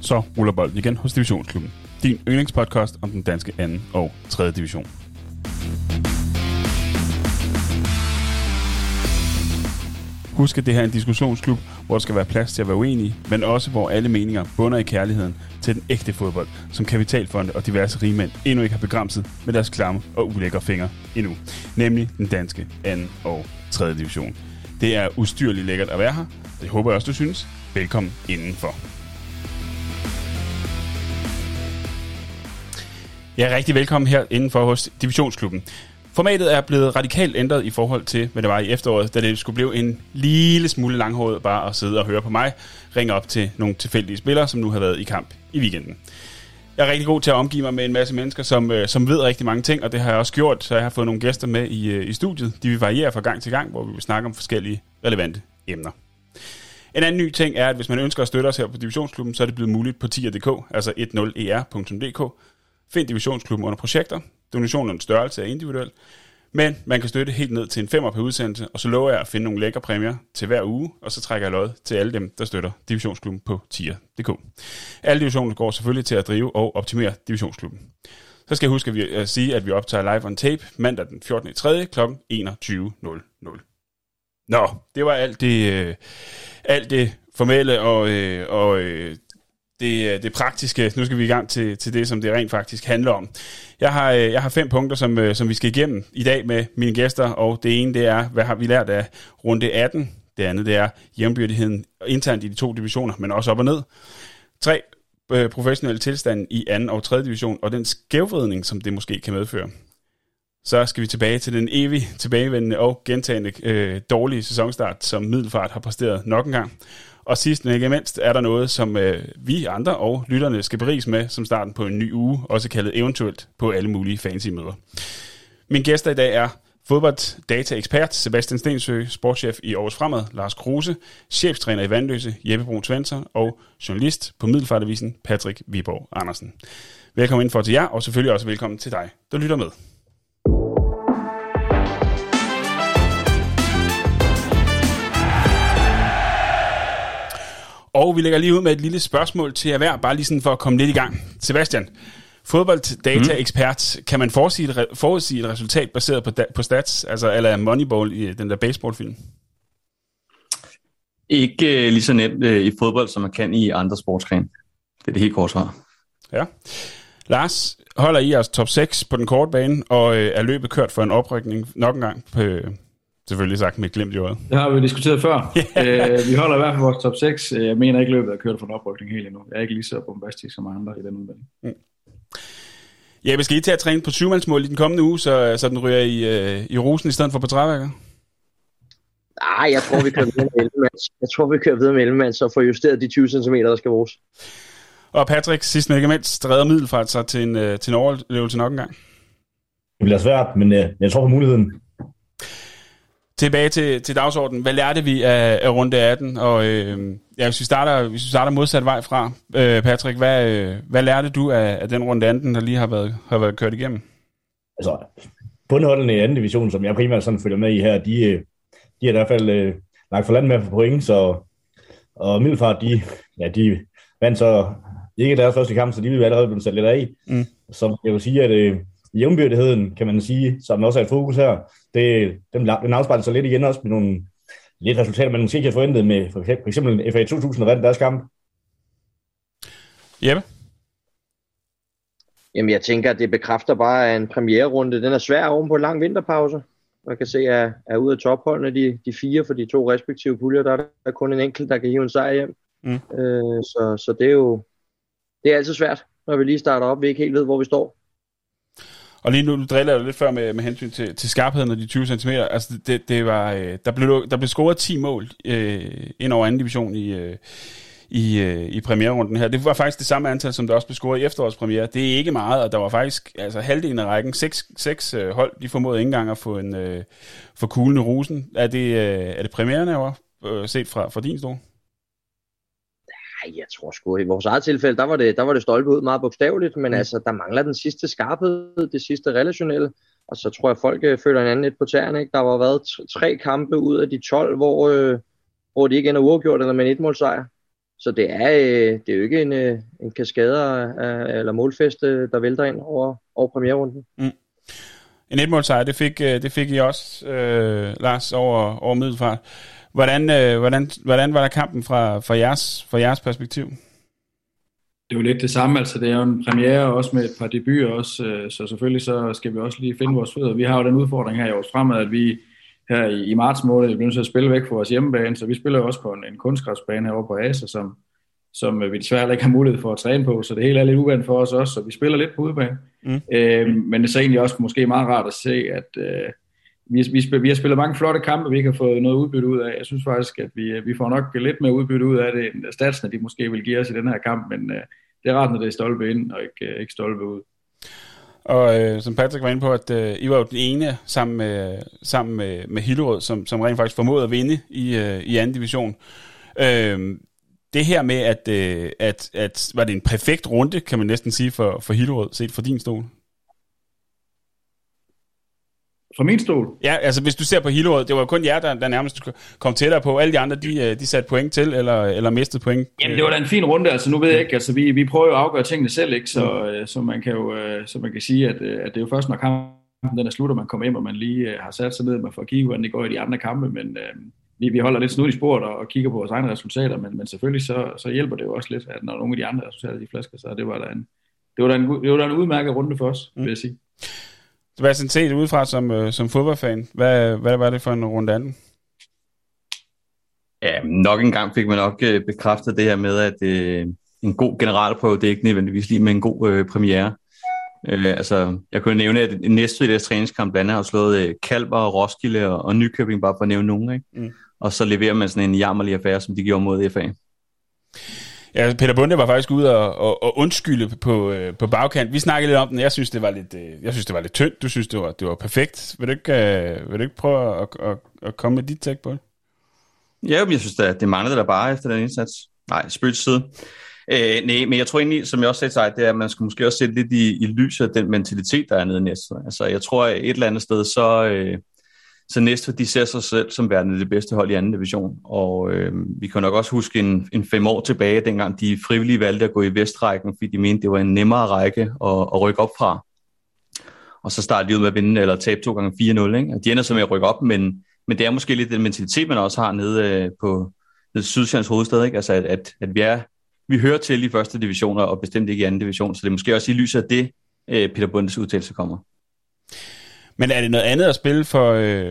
så ruller bolden igen hos Divisionsklubben. Din yndlingspodcast om den danske 2. og 3. division. Husk, at det her er en diskussionsklub, hvor der skal være plads til at være uenige, men også hvor alle meninger bunder i kærligheden til den ægte fodbold, som kapitalfonde og diverse rigmænd endnu ikke har begrænset med deres klamme og ulækre fingre endnu. Nemlig den danske 2. og 3. division. Det er ustyrligt lækkert at være her. Det håber jeg også, du synes. Velkommen indenfor. Ja, rigtig velkommen her indenfor hos Divisionsklubben. Formatet er blevet radikalt ændret i forhold til, hvad det var i efteråret, da det skulle blive en lille smule langhåret bare at sidde og høre på mig, ringe op til nogle tilfældige spillere, som nu har været i kamp i weekenden. Jeg er rigtig god til at omgive mig med en masse mennesker, som ved rigtig mange ting, og det har jeg også gjort, så jeg har fået nogle gæster med i studiet. De vil variere fra gang til gang, hvor vi vil snakke om forskellige relevante emner. En anden ny ting er, at hvis man ønsker at støtte os her på Divisionsklubben, så er det blevet muligt på tier.dk, altså 10er.dk. Find Divisionsklubben under projekter. Donationens størrelse er individuel, men man kan støtte helt ned til en 5'er per udsendelse, og så lover jeg at finde nogle lækre præmier til hver uge, og så trækker jeg lod til alle dem, der støtter Divisionsklubben på tier.dk. Alle divisioner går selvfølgelig til at drive og optimere Divisionsklubben. Så skal jeg huske at sige, at vi optager live on tape mandag den 14.3. kl. 21.00. Nå, det var alt det formelle og det praktiske. Nu skal vi i gang til det, som det rent faktisk handler om. Jeg har 5 punkter, som vi skal igennem i dag med mine gæster, og det ene, det er, hvad har vi lært af runde 18? Det andet, det er jævnbyrdigheden internt i de 2 divisioner, men også op og ned. 3. Professionelle tilstanden i 2. og 3. division, og den skævvridning, som det måske kan medføre. Så skal vi tilbage til den evige, tilbagevendende og gentagende dårlige sæsonstart, som Middelfart har præsteret nok en gang. Og sidst men ikke mindst er der noget, som vi andre og lytterne skal beriges med, som starten på en ny uge, også kaldet eventuelt på alle mulige fancy møder. Min gæster i dag er fodbolddata-ekspert Sebastian Stensø, sportschef i Aarhus Fremad, Lars Kruse, cheftræner i Vandløse, Jeppe Bruun Svensson og journalist på Middelfartavisen, Patrick Viborg Andersen. Velkommen indenfor til jer, og selvfølgelig også velkommen til dig, der lytter med. Og vi lægger lige ud med et lille spørgsmål til jer hver, bare lige sådan for at komme lidt i gang. Sebastian, fodbolddata-ekspert, kan man forudsige et resultat baseret på stats, altså eller Moneyball i den der baseballfilm? Ikke lige så nemt i fodbold, som man kan i andre sportsgrene. Det er det helt kort svar. Ja. Lars, holder I jeres top 6 på den korte bane, og er løbet kørt for en oprykning nok en gang på... Selvfølgelig sagt med et glimt i øjet. Det har vi diskuteret før. Vi holder i hvert fald vores top 6. Jeg mener ikke, løbet er kørt for en oprykning helt endnu. Jeg er ikke lige så bombastisk som andre i den udmelding. Ja, vi skal I til at træne på 7-mandsmål i den kommende uge, så den ryger i rosen i stedet for på træværker? Nej, jeg tror, vi kører videre med 11 mand, så får justeret de 20 cm, der skal bruges. Og Patrick, sidst men ikke mindst, redder Middelfart sig til en overlevelse nok en gang. Det bliver svært, men jeg tror på muligheden. Tilbage til dagsordenen. Hvad lærte vi af runde 18? Og hvis vi starter modsat vej fra, Patrick, hvad lærte du af den runde 18, der lige har været kørt igennem? Altså, bundholdene i 2. division, som jeg primært sådan følger med i her, de har i hvert fald lagt for land med for point, og Middelfart, de vandt så ikke deres første kamp, så de vil allerede blive sat lidt af. Så jeg vil sige, at jævnbyrdigheden, kan man sige, som også er et fokus her, den afspejler sig lidt igen også med nogle lidt resultater, man måske ikke har forventet med for eksempel FA 2000 og vandt deres kamp. Jeppe? Jamen, jeg tænker, at det bekræfter bare, at en premiererunde, den er svær oven på en lang vinterpause. Man kan se, at er ud af topholdene, de 4 for de 2 respektive puljer, der er kun en enkelt, der kan hive en sejr hjem. Så det er jo det er altid svært, når vi lige starter op, vi ikke helt ved, hvor vi står. Og lige nu driller jeg jo lidt før med hensyn til skarpheden af de 20 cm. Altså det var der blev scoret 10 mål ind over 2. division i premiererunden her. Det var faktisk det samme antal, som der også blev scoret i efterårspremiere. Det er ikke meget, og der var faktisk halvdelen af rækken, 6 hold, de formåede ikke engang at få kuglen i rosen. Er det premieren herovre, set fra din stol? Jeg tror sgu, i vores eget tilfælde, der var det stolpe ud meget bogstaveligt, men altså, der mangler den sidste skarphed, det sidste relationelle, og så tror jeg, folk føler hinanden lidt på tæerne, ikke? Der har været 3 kampe ud af de 12, hvor de ikke ender uafgjort eller med en 1-målsejr. Så det er jo ikke en kaskade eller målfest, der vælter ind over premierrunden. En 1-målsejr, det fik I også, Lars, over Middelfart. Hvordan var der kampen fra jeres perspektiv? Det er jo lidt det samme, altså det er jo en premiere også med et par debuter også, så selvfølgelig så skal vi også lige finde vores fødder. Vi har jo den udfordring her i års fremad, at vi her i marts måned bliver nødt til at spille væk fra vores hjemmebane, så vi spiller jo også på en kunstgræsbane herovre på Asa, som vi desværre ikke har mulighed for at træne på, så det hele er lidt uvandt for os også, så vi spiller lidt på udebane. Men det er så egentlig også måske meget rart at se, at vi har spillet mange flotte kampe, vi ikke har fået noget udbytte ud af. Jeg synes faktisk, at vi får nok lidt mere udbytte ud af det, end statsene de måske vil give os i den her kamp, men det er rart, når det er stolpe ind og ikke stolpe ud. Og som Patrick var inde på, at I var jo den ene sammen med Hillerød, som rent faktisk formåede at vinde i anden division. Det her med, at var det en perfekt runde, kan man næsten sige, for Hillerød, set fra din stol? Fra min stol? Ja, altså hvis du ser på Hillerød, det var kun jer, der nærmest kom tættere på. Alle de andre, de satte point til, eller mistede point. Jamen det var da en fin runde, altså nu ved jeg ikke, altså vi prøver jo at afgøre tingene selv, ikke? Så man kan jo sige, at det er jo først, når kampen den er slut, og man kommer hjem, og man lige har sat sig ned, man får kigge, hvordan det går i de andre kampe, men vi holder lidt snud i sporet og kigger på vores egne resultater, men selvfølgelig så hjælper det jo også lidt, at når nogle af de andre resultater, de flasker sig, det var da en udmærket runde for os, vil jeg sige. Sebastian, set udefra som fodboldfan, hvad var det for en runde anden? Ja, nok en gang fik man nok bekræftet det her med, at en god generalprøve, det er ikke nødvendigvis lige med en god premiere. Altså, jeg kunne nævne, at næste i deres træningskamp blandt andet har slået Kalber, Roskilde og Nykøbing, bare for at nævne nogen, ikke? Og så leverer man sådan en jammerlig affære, som de gjorde mod FA. Ja, Peter Bunde var faktisk ude og undskylde på bagkant. Vi snakkede lidt om den. Jeg synes, det var lidt tyndt. Du synes, det var perfekt. Vil du ikke prøve at komme med dit take på det? Ja, men jeg synes, det manglede der bare efter den indsats. Nej, spøg til side. Nej, men jeg tror egentlig, som jeg også sagde til dig, det er, at man skal måske også sætte lidt i lyset af den mentalitet, der er nede i Næstved. Altså, jeg tror, at et eller andet sted, så Næstved, de ser sig selv som værende det bedste hold i anden division. Og vi kan nok også huske en 5 år tilbage, dengang de frivillige valgte at gå i vestrækken, fordi de mente, det var en nemmere række at rykke op fra. Og så startede de ud med at vinde, eller tabe 2 gange 4-0, ikke? Og de ender så med at rykke op, men det er måske lidt den mentalitet, man også har nede på Sydsjællands hovedstad, ikke? Altså, at vi hører til i første division, og bestemt ikke i anden division, så det er måske også i lyset af det, Peter Bundes udtalelse kommer. Men er det noget andet at spille for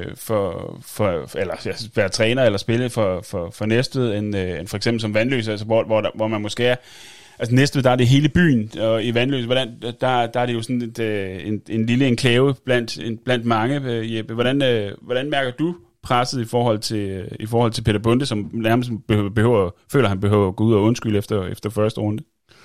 eller være træner eller spille for Næstved end for eksempel som Vandløse, altså hvor man måske er, altså Næstved, der er det hele byen, og i Vandløse, der er det jo sådan en lille enklave blandt mange, Jeppe. Hvordan mærker du presset i forhold til Peter Bunde, som nærmest føler han behøver at gå ud og undskylde efter første runde?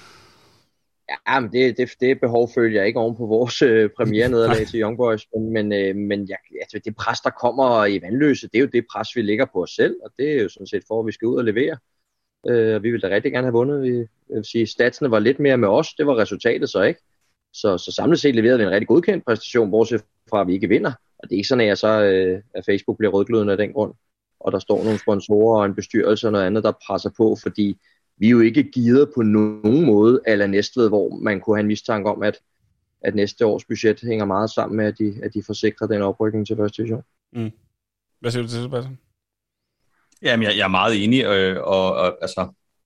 Ja, men det behov følger jeg ikke oven på vores premiere-nederlag til Young Boys, men det pres, der kommer i Vandløse, det er jo det pres, vi lægger på os selv, og det er jo sådan set for, at vi skal ud og levere. Vi vil da rigtig gerne have vundet. Jeg vil sige, statsene var lidt mere med os, det var resultatet så ikke. Så samlet set leverede vi en rigtig godkendt præstation, bortset fra, at vi ikke vinder. Og det er ikke sådan, at Facebook bliver rødglødende af den grund, og der står nogle sponsorer og en bestyrelse og noget andet, der presser på, fordi vi er jo ikke gearet på nogen måde eller Næstved, hvor man kunne have en mistanke om, at næste års budget hænger meget sammen med, at de forsikrer den oprykning til første division. Hvad siger du til det, Sebastian? Jamen, jeg er meget enig, og altså,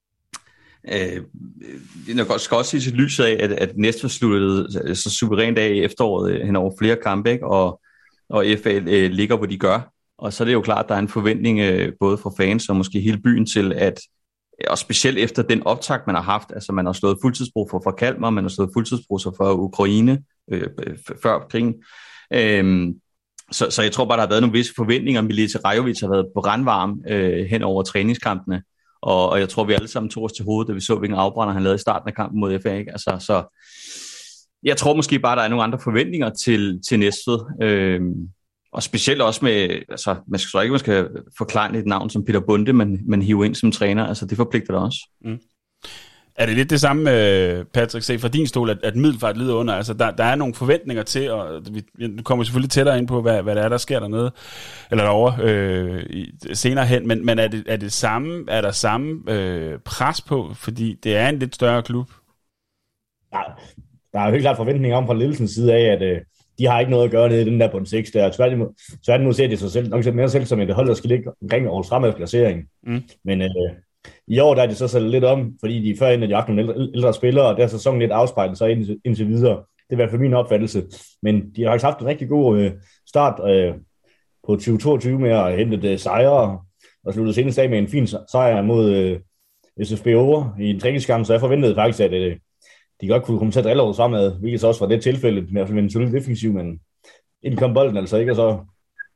jeg skal også sige til lyset af, at Næstved sluttede så suverænt af i efteråret hen over flere kampe, ikke? Og FA ligger, hvor de gør. Og så er det jo klart, at der er en forventning både fra fans og måske hele byen til, at og specielt efter den optakt, man har haft, altså man har slået fuldtidsbrug for Kalmar, man har slået fuldtidsbrug for Ukraine før krigen. Så jeg tror bare, der har været nogle visse forventninger. Mileta Rajovic har været brandvarm hen over træningskampene, og jeg tror, vi alle sammen tog os til hovedet, da vi så, hvilken afbrænder han lavede i starten af kampen mod FA. Ikke? Altså, så jeg tror måske bare, der er nogle andre forventninger til Næstved. Og specielt også med, altså man skal forklare et navn som Peter Bunde, man hiver ind som træner, altså det forpligter der også. Er det lidt det samme, Patrick, se fra din stol, at Middelfart lider under? Altså, der er nogle forventninger til, og vi kommer selvfølgelig tættere ind på, hvad der sker dernede, eller derovre senere hen, men er der samme pres på, fordi det er en lidt større klub? Der er jo helt klart forventninger om fra ledelsens side af, at de har ikke noget at gøre nede i den der bund 6 der. Tværtimod ser de sig selv nok mere selv som et hold, der skal ligge omkring årets fremad placering. Men i år der er det så lidt om, fordi de førhen har haft nogle ældre spillere, og der er sæsonen lidt afspejlet sig indtil videre. Det er i hvert fald min opfattelse. Men de har faktisk haft en rigtig god start på 2022 med at hente sejre, og sluttede senest af med en fin sejr mod SFB over i en træningskamp, så jeg forventede faktisk, at de godt kunne komme til at drille året fremad, hvilket så også var det tilfælde, med at en solid defensiv, men inden kom bolden altså ikke, og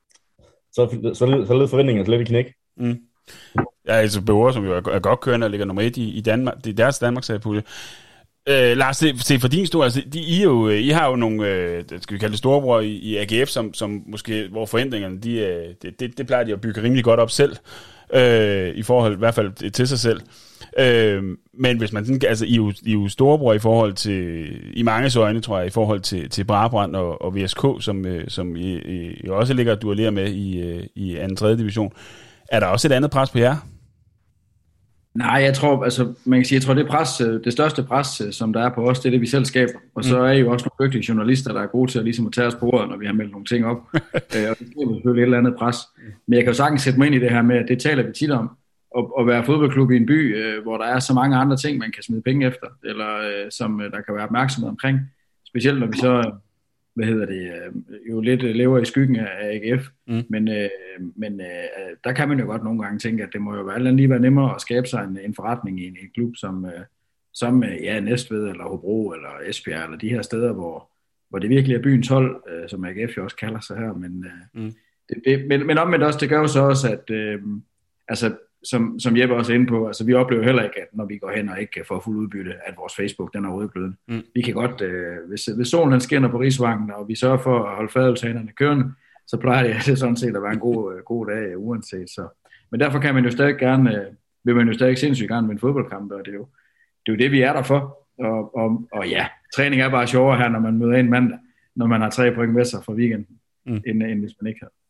så led forventningerne slet ikke knæk. Ja, altså Bøger, som jo er godt kørende og ligger nummer 1 i Danmark, det er deres Danmarks-pulje. Lars, se for din store, altså, I har jo nogle, skal vi kalde det storebror i AGF, som måske, hvor forventningerne, det plejer de at bygge rimelig godt op selv, i forhold, i hvert fald til sig selv. Men hvis man sådan, altså I er jo storebror i forhold til, i manges øjne, tror jeg, i forhold til Brabrand og VSK, som I også ligger og duellerer med i 2. og 3. division. Er der også et andet pres på jer? Nej, jeg tror, altså, man kan sige, jeg tror, det største pres, som der er på os, det er det, vi selv skaber. Og så er I jo også nogle dygtige journalister, der er gode til at, ligesom at tage os på ordet, når vi har meldt nogle ting op. Og det skaber selvfølgelig et eller andet pres. Men jeg kan jo sagtens sætte mig ind i det her med, at det taler vi tit om. At være fodboldklub i en by, hvor der er så mange andre ting, man kan smide penge efter, eller som der kan være opmærksomhed omkring. Specielt når vi så, jo lidt lever i skyggen af AGF. Men der kan man jo godt nogle gange tænke, at det må jo lige være nemmere at skabe sig en forretning i en klub, som Næstved, eller Hobro, eller Esbjerg, eller de her steder, hvor det virkelig er byens hold, som AGF jo også kalder sig her. Men omvendt også, det gør jo så også, at som Jeppe også er inde på, altså vi oplever heller ikke, at når vi går hen og ikke får fuld udbytte, at vores Facebook, den er rødglødende. Vi kan godt, hvis solen den skinner på Rigsvangen, og vi sørger for at holde fadeltanerne kørende, så plejer det sådan set at være en god dag uanset. Så. Men derfor kan man jo stadig gerne, vil man jo stadig sindssygt gerne med en fodboldkamp, og det er jo det, vi er der for. Og ja, træning er bare sjovere her, når man møder ind mandag, når man har 3 point med sig fra weekenden, end hvis man ikke har.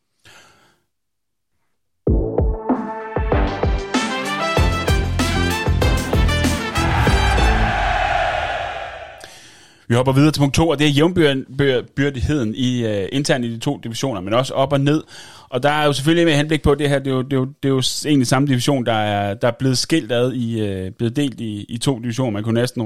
Vi hopper videre til punkt 2, og det er jævnbyrdigheden internt i de 2 divisioner, men også op og ned. Og der er jo selvfølgelig med henblik på det her, det er jo egentlig samme division, der er blevet skilt ad, blevet delt i 2 divisioner. Man kunne næsten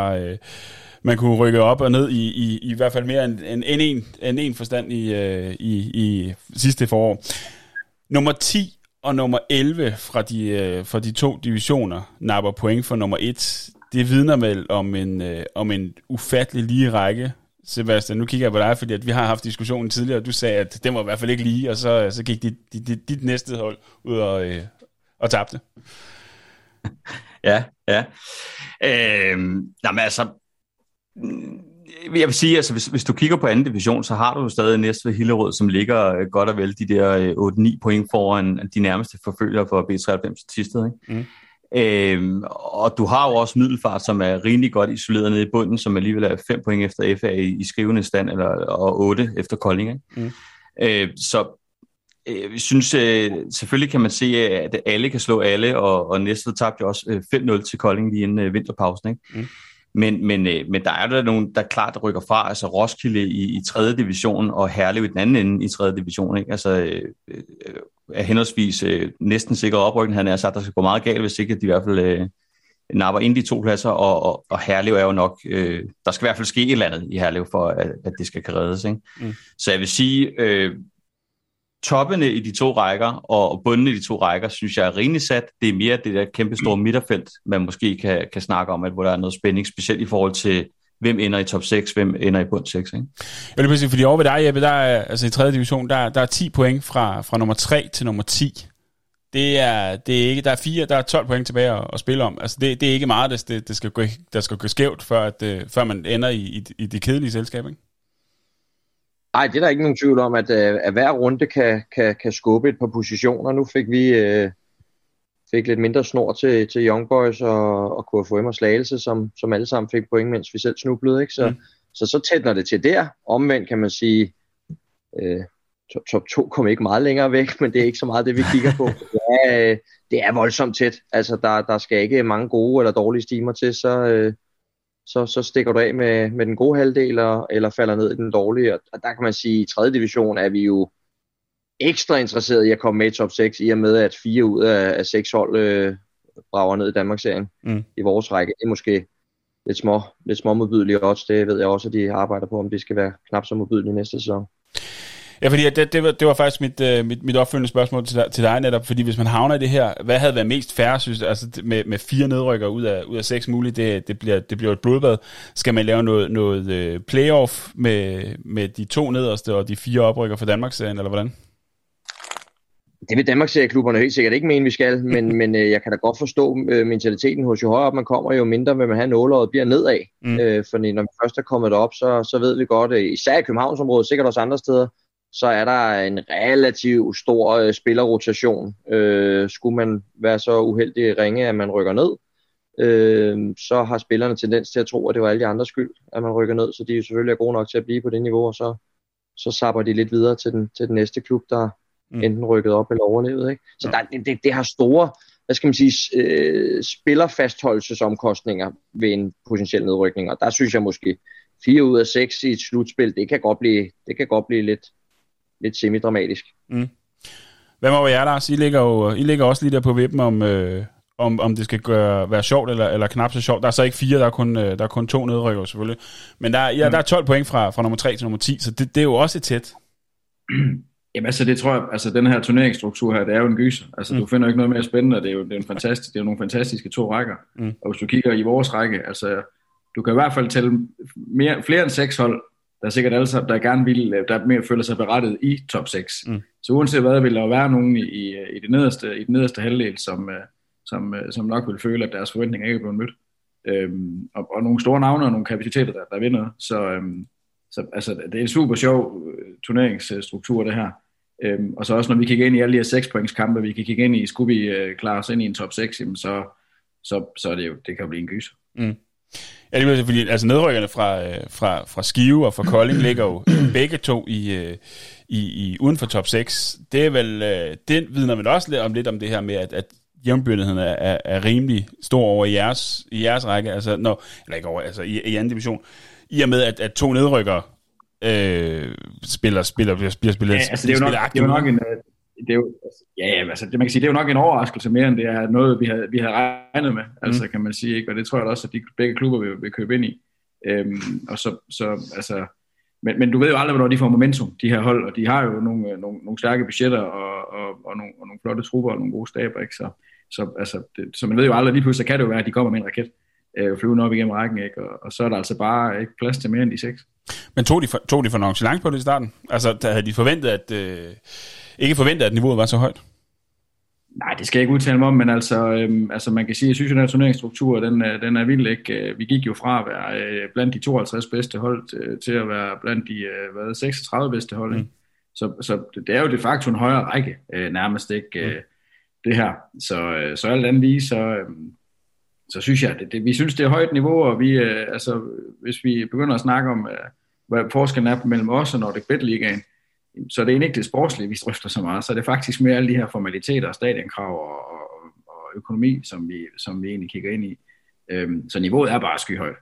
rykke op og ned i hvert fald mere end en forstand i sidste forår. Nummer 10 og nummer 11 fra de 2 divisioner napper point for nummer 1. Det vidner vel om en ufattelig lige række. Sebastian, nu kigger jeg på dig, fordi at vi har haft diskussionen tidligere, og du sagde, at det var i hvert fald ikke lige, og så gik dit næste hold ud og tabte. Ja. Men altså, jeg vil sige, altså, hvis du kigger på 2. division, så har du jo stadig Næstved Hillerød, som ligger godt og vel de der 8-9 point foran de nærmeste forfølgere for B93 Thisted, ikke? Og du har jo også Middelfart, som er rimelig godt isoleret nede i bunden, som alligevel er 5 point efter FA i skrivende stand, og 8 efter Kolding, ikke? Så vi synes, selvfølgelig kan man se, at alle kan slå alle, og Næstved tabte jo også 5-0 til Kolding lige inden vinterpausen, ikke? Men der er der nogen, der klart rykker fra, altså Roskilde i 3. division, og Herlev i den anden ende i 3. division, ikke? Altså er henholdsvis næsten sikret oprykning, han har sagt, der skal gå meget galt, hvis ikke at de i hvert fald napper ind de 2 pladser, og Herlev er jo nok, der skal i hvert fald ske et eller andet i Herlev, for at det skal kan reddes, ikke? Så jeg vil sige, toppene i de 2 rækker, og bunden i de 2 rækker, synes jeg er rimelig sat. Det er mere det der kæmpe store midterfelt, man måske kan snakke om, at hvor der er noget spænding, specielt i forhold til, hvem ender i top 6, hvem ender i bund 6, ikke? Jeg vil præcis, fordi over ved dig, Jeppe, der er, altså i 3. division, der er 10 point fra nummer 3 til nummer 10. Det er ikke, der er 12 point tilbage at spille om. Altså det er ikke meget, der skal gå skævt, før man ender i det kedelige selskab, ikke? Nej, det er der ikke nogen tvivl om, at hver runde kan skubbe et par positioner. Nu fik lidt mindre snor til Young Boys og KFUM og Slagelse, som alle sammen fik point, mens vi selv snublede. Ikke? Så tætner det til der. Omvendt kan man sige, top 2 kommer ikke meget længere væk, men det er ikke så meget det, vi kigger på. Det er voldsomt tæt. Altså, der skal ikke mange gode eller dårlige stimer til, så stikker du af med den gode halvdel, eller falder ned i den dårlige. Og der kan man sige, at i 3. division er vi jo ekstra interesseret i at komme med i top 6, i og med at 4 ud af 6 hold brager ned i Danmarksserien i vores række. Det er måske lidt små modbydelige odds. Det ved jeg også, at de arbejder på, om det skal være knap så modbydelige næste sæson. Ja, fordi det var faktisk mit opfølgende spørgsmål til dig netop, fordi hvis man havner i det her, hvad havde været mest fair, synes altså med 4 nedrykker ud af 6 muligt, det bliver et blodbad. Skal man lave noget playoff med de 2 nederste og de 4 oprykker for Danmarksserien, eller hvordan? Det vil Danmarksserieklubberne helt sikkert ikke mene, vi skal, men jeg kan da godt forstå mentaliteten hos, jo højere op man kommer, jo mindre vil man have nåleåret bliver nedad. Fordi når vi først er kommet op, så ved vi godt, især i Københavnsområdet, sikkert også andre steder, så er der en relativt stor spillerrotation. Skulle man være så uheldig at ringe, at man rykker ned, så har spillerne tendens til at tro, at det var alle de andres skyld, at man rykker ned, så de er jo selvfølgelig gode nok til at blive på det niveau, og så sapper de lidt videre til den næste klub, der enten rykket op eller overlevet. Ikke? Så det har store, hvad skal man sige, spillerfastholdelsesomkostninger ved en potentiel nedrykning, og der synes jeg måske 4 ud af 6 i et slutspil, det kan godt blive lidt semi-dramatisk. Hvad må jer, Lars? I ligger også lige der på vippen om det skal være sjovt eller knap så sjovt. Der er så ikke 4, der er kun 2 nedrykker selvfølgelig. Men der er 12 point fra nummer 3 til nummer 10, så det er jo også tæt. Jamen altså, det tror jeg, altså den her turneringsstruktur her, det er jo en gyser. Altså du finder ikke noget mere spændende, det er jo nogle fantastiske 2 rækker. Og hvis du kigger i vores række, altså du kan i hvert fald tælle flere end 6 hold, der er sikkert alle sammen, der gerne vil, der mere føler sig berettiget i top 6. Så uanset hvad, vil der være nogen i den nederste halvdel, som nok vil føle, at deres forventninger ikke er blevet mødt. Og nogle store navne og nogle kapaciteter, der vinder. Så altså, det er en super sjov turneringsstruktur, det her. Og så også, når vi kigger ind i alle de her 6-pointskampe, vi kan kigge ind i, skulle vi klare os ind i en top 6, jamen så er det jo, det kan jo blive en gyser. Ja, det er fordi altså nedrykkerne fra Skive og fra Kolding ligger jo begge to i uden for top 6. Det er vel det vidner vel også lidt om det her med at jævnbyrdigheden er rimelig stor over i jeres række, altså eller ikke over, altså i anden division. I og med at 2 nedrykkere bliver spillet. Ja, altså det er jo nok en altså det man kan sige, det er jo nok en overraskelse mere end det er noget vi havde regnet med, altså kan man sige, ikke? Og det tror jeg også at de begge klubber vil købe ind i. Og så altså men du ved jo aldrig hvornår de får momentum, de her hold, og de har jo nogle stærke budgetter og nogle flotte trupper og nogle gode staber, ikke? Så man ved jo aldrig, lige pludselig kan det jo være at de kommer med en raket flyvende op igennem rækken, ikke? Og så er der altså bare ikke plads til mere end de 6. Men tog de for nonchalance på det i starten? Altså havde de forventet ikke forventet, at niveauet var så højt? Nej, det skal jeg ikke udtale mig om, men altså man kan sige, at jeg synes, at den her turneringsstruktur, den er vild, ikke? Vi gik jo fra at være blandt de 52 bedste hold til at være blandt de 36 bedste hold, ikke? Så det er jo de facto en højere række, nærmest, ikke? Det her. Så alt andet lige, så synes jeg, vi synes, det er højt niveau, og vi, altså, hvis vi begynder at snakke om, hvad forskellen er mellem os og Nordic Bet Ligaen, så er det egentlig ikke det sportslige, vi drøfter så meget, så er det faktisk mere alle de her formaliteter, stadionkrav og økonomi, som vi egentlig kigger ind i. Så niveauet er bare skyhøjt,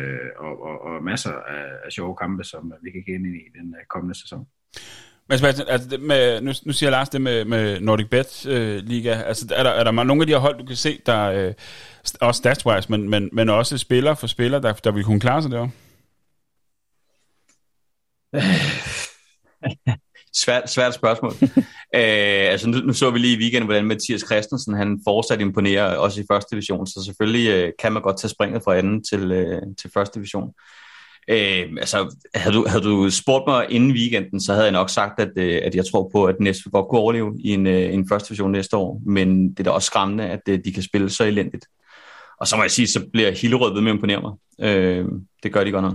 og masser af sjove kampe, som vi kan kigge ind i den kommende sæson. Men altså, nu siger Lars det med Nordic Bet Liga. Altså, er der nogle af de her hold, du kan se, der også stats-wise, men også spiller for spiller, der vil kunne klare sig derovre? Svært spørgsmål. Altså nu så vi lige i weekenden, hvordan Mathias Christensen, han fortsat imponerer også i første division, så selvfølgelig kan man godt tage springet fra anden til første division. Altså, havde du spurgt mig inden weekenden, så havde jeg nok sagt, at jeg tror på, at Næstved godt kunne overleve i en første division næste år, men det er da også skræmmende, at de kan spille så elendigt. Og så må jeg sige, så bliver Hillerød ved med at imponere mig. Det gør de godt nok.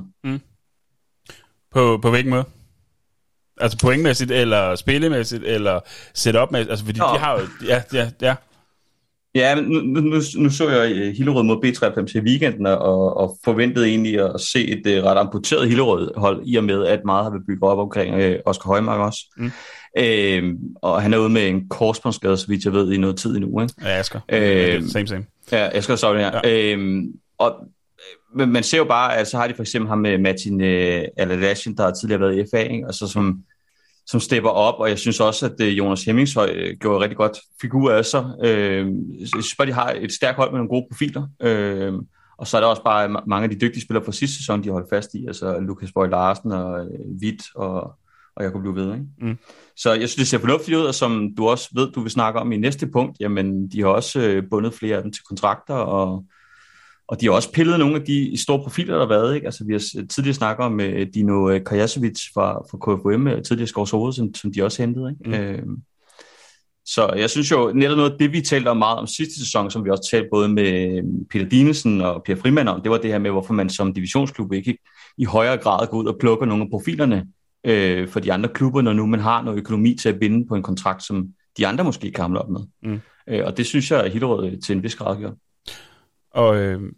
På hvilken måde? Altså pointmæssigt, eller spillemæssigt, eller setup-mæssigt? Altså, fordi de har jo... Ja. Ja, men nu så jeg Hillerød mod B93 i weekenden, og forventede egentlig at se et ret amputeret Hillerød-hold, i og med, at meget har været bygget op omkring Oscar Højmark også. Og han er ude med en korsbåndsskade, så vidt jeg ved, i noget tid endnu. Ikke? Ja, Asger. Same. Ja, Asger, sorry, ja. Men man ser jo bare, at så har de for eksempel ham med Martin Aladashin, der har tidligere været i FA, ikke? Og så som stepper op, og jeg synes også, at Jonas Hemmingshøj gjorde rigtig godt figur af sig. Jeg synes bare, de har et stærkt hold med nogle gode profiler. Og så er der også bare mange af de dygtige spillere fra sidste sæson, de har holdt fast i. Altså Lukas Bøj Larsen og Witt, og jeg kunne blive ved. Ikke? Så jeg synes, det ser fornuftigt ud, og som du også ved, du vil snakke om i næste punkt, jamen de har også bundet flere af dem til kontrakter, og de har også pillet nogle af de store profiler, der har været. Ikke? Altså, vi har tidligere snakket om Dino Kajasevic fra KFUM, tidligere Skovshoved, som de også hentede. Ikke? Så jeg synes jo, netop noget af det, vi talte om meget om sidste sæson, som vi også talte både med Peter Dinesen og Per Frimand om, det var det her med, hvorfor man som divisionsklub ikke i højere grad går ud og plukker nogle af profilerne for de andre klubber, når nu man har noget økonomi til at binde på en kontrakt, som de andre måske kan hamle op med. Og det synes jeg, at Hillerød til en vis grad gør. Og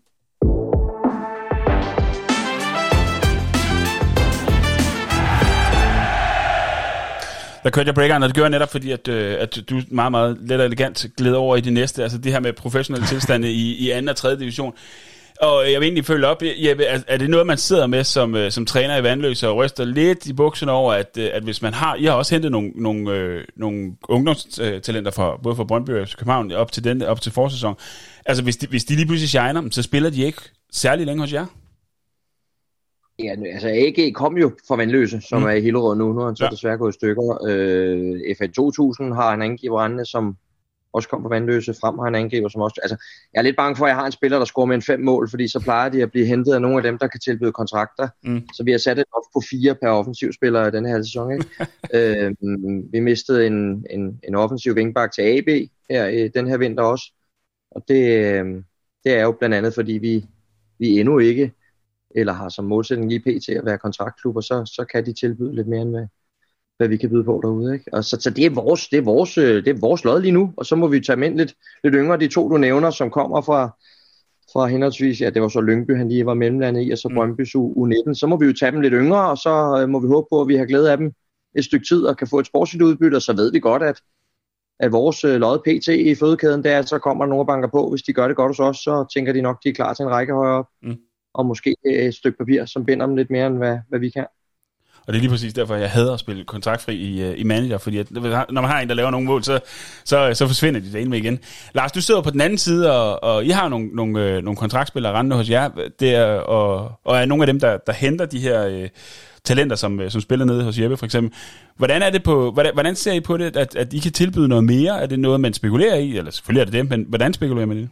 der kørte jeg breakeren, og det gør jeg netop, fordi at du meget, meget let og elegant glæder over i det næste, altså det her med professionelle tilstande i 2. og 3. division. Og jeg vil egentlig følge op, Jeppe, er det noget, man sidder med som træner i Vanløse og ryster lidt i bukserne over, at hvis man har, I har også hentet nogle ungdomstalenter både fra Brøndby og København op til forsæson. Altså hvis de lige pludselig shiner, så spiller de ikke særlig længe hos jer? Ja, altså AG kom jo fra Vanløse, som er i Hillerød nu. Nu har han så desværre gået i stykker. FN 2000 har en angriber, som også kom fra Vanløse. Frem har en angriber, som også... Altså, jeg er lidt bange for, at jeg har en spiller, der scorer med 5 mål, fordi så plejer de at blive hentet af nogle af dem, der kan tilbyde kontrakter. Så vi har sat et op på 4 per offensivspiller i denne her sæson. Ikke? Vi mistede en offensiv wingback til AB her i den her vinter også. Og det er jo blandt andet, fordi vi endnu ikke eller har som målsætning lige pt. At være kontraktklub, og så kan de tilbyde lidt mere end hvad vi kan byde på derude. Ikke? Og så det er vores lod lige nu, og så må vi tage med lidt yngre, de 2 du nævner, som kommer fra henholdsvis, ja det var så Lyngby, han lige var mellemlandet i, og så Brøndbys U19, så må vi jo tage dem lidt yngre, og så må vi håbe på, at vi har glæde af dem et stykke tid, og kan få et sportsligt udbytte, og så ved vi godt, at vores lod pt. I fødekæden, der så kommer der nogen og banker på, hvis de gør det godt hos os, så tænker de nok, de er klar til en række højere op. Og måske et stykke papir, som binder dem lidt mere, end hvad vi kan. Og det er lige præcis derfor, jeg hader at spille kontraktfri i manager, fordi at, når man har en, der laver nogle mål, så forsvinder de det med igen. Lars, du sidder på den anden side, og I har nogle kontraktspillere rendende hos jer, og er nogle af dem, der henter de her talenter, som spiller nede hos Jeppe for eksempel. Hvordan ser I på det, at I kan tilbyde noget mere? Er det noget, man spekulerer i? Eller selvfølgelig er det det, men hvordan spekulerer man i det?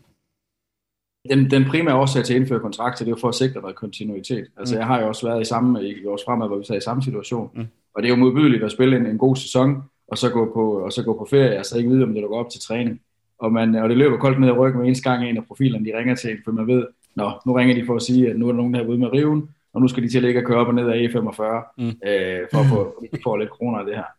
Den primære årsag til at indføre kontrakter, det er jo for at sikre noget kontinuitet. Altså jeg har jo også været i vores fremad, hvor vi sad i samme situation. Og det er jo modbydeligt at spille en god sæson, og så gå på ferie, altså ikke vide, om det lukker op til træning. Og det løber koldt ned ad ryggen med eneste gang en af profilerne, de ringer til en, for man ved, nu ringer de for at sige, at nu er der nogen, der er ude med riven, og nu skal de til at ligge og køre op og ned af E45, for at få lidt kroner af det her.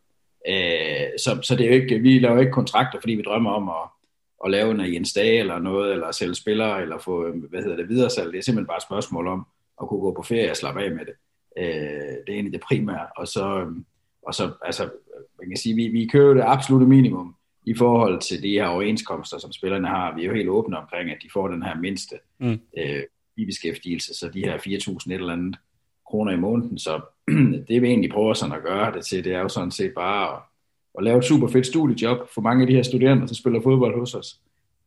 Så det er jo ikke, vi laver ikke kontrakter, fordi vi drømmer om at lave en Jens Dage eller noget, eller sælge spillere, eller få, videresalg. Det er simpelthen bare et spørgsmål om at kunne gå på ferie og slappe af med det. Det er egentlig det primære. Og så altså, man kan sige, vi kører det absolutte minimum i forhold til de her overenskomster, som spillerne har. Vi er jo helt åbne omkring, at de får den her mindste i beskæftigelse, så de her 4.000 et eller andet kroner i måneden. Så det vi egentlig prøver sådan at gøre det til, det er jo sådan set bare at lave et super fedt studiejob for mange af de her studerende, der spiller fodbold hos os.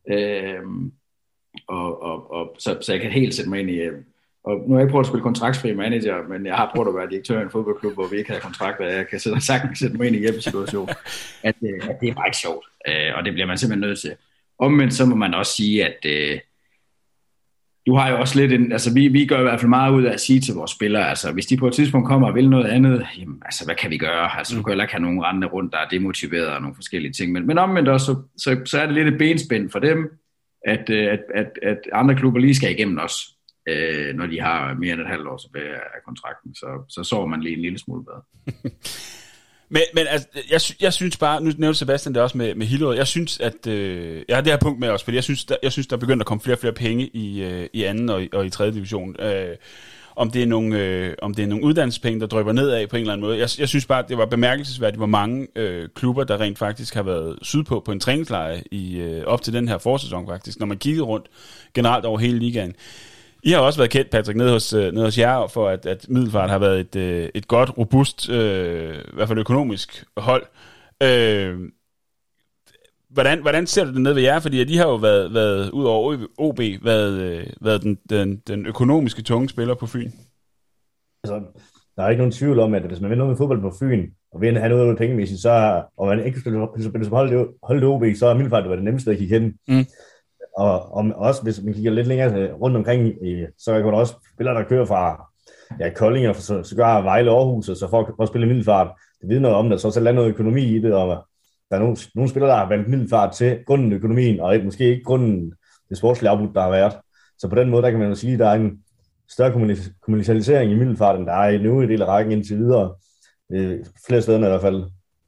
Så jeg kan helt sætte mig ind i... Og nu har jeg ikke prøvet at spille kontraktfri manager, men jeg har prøvet at være direktør i en fodboldklub, hvor vi ikke havde kontrakter. Jeg kan sagtens sætte mig ind i hjælpesituation. At det er bare ikke sjovt, og det bliver man simpelthen nødt til. Omvendt så må man også sige, at du har jo også lidt altså vi gør i hvert fald meget ud af at sige til vores spillere, altså hvis de på et tidspunkt kommer og vil noget andet, jamen, altså hvad kan vi gøre? Altså du kan heller ikke have nogen andre rundt, der er demotiveret og nogle forskellige ting, men omvendt også, så er det lidt et benspænd for dem, at andre klubber lige skal igennem os, når de har mere end et halvt år tilbage af kontrakten, så sover man lige en lille smule bedre. Men altså, jeg synes bare, nu nævnte Sebastian det også med Hillerød, jeg synes, at jeg har det her punkt med også, fordi jeg synes der er begyndt at komme flere og flere penge i anden og i tredje division. Om det er nogle uddannelsespenge, der drypper nedad på en eller anden måde. Jeg synes bare, at det var bemærkelsesværdigt, hvor mange klubber, der rent faktisk har været sydpå på en træningslejr op til den her forårssæson faktisk, når man kiggede rundt generelt over hele ligaen. I har også været kendt, Patrick, nede hos jer, for at Middelfart har været et godt, robust, i hvert fald økonomisk hold. Hvordan ser du det nede ved jer? Fordi de har jo været ud over OB, været den økonomiske tunge spiller på Fyn. Altså, der er ikke nogen tvivl om, at hvis man vil noget med fodbold på Fyn, og vil have noget pengemæssigt, og man ikke spiller som holdet OB, så er Middelfart det nemmeste at kigge hen. Og også hvis man kigger lidt længere rundt omkring, så kan der også spillere, der kører fra Kolding og så gør Vejle Aarhus, og så for at spille Middelfart. Det vidner om, at så er noget økonomi i det, og der er nogle spillere, der har valgt Middelfart til grunden økonomien, og måske ikke grunden det sportslige afbud, der har været. Så på den måde, der kan man jo sige, at der er en større kommercialisering i Middelfart, end der er i den øvrige del af rækken indtil videre. Flere steder i hvert fald.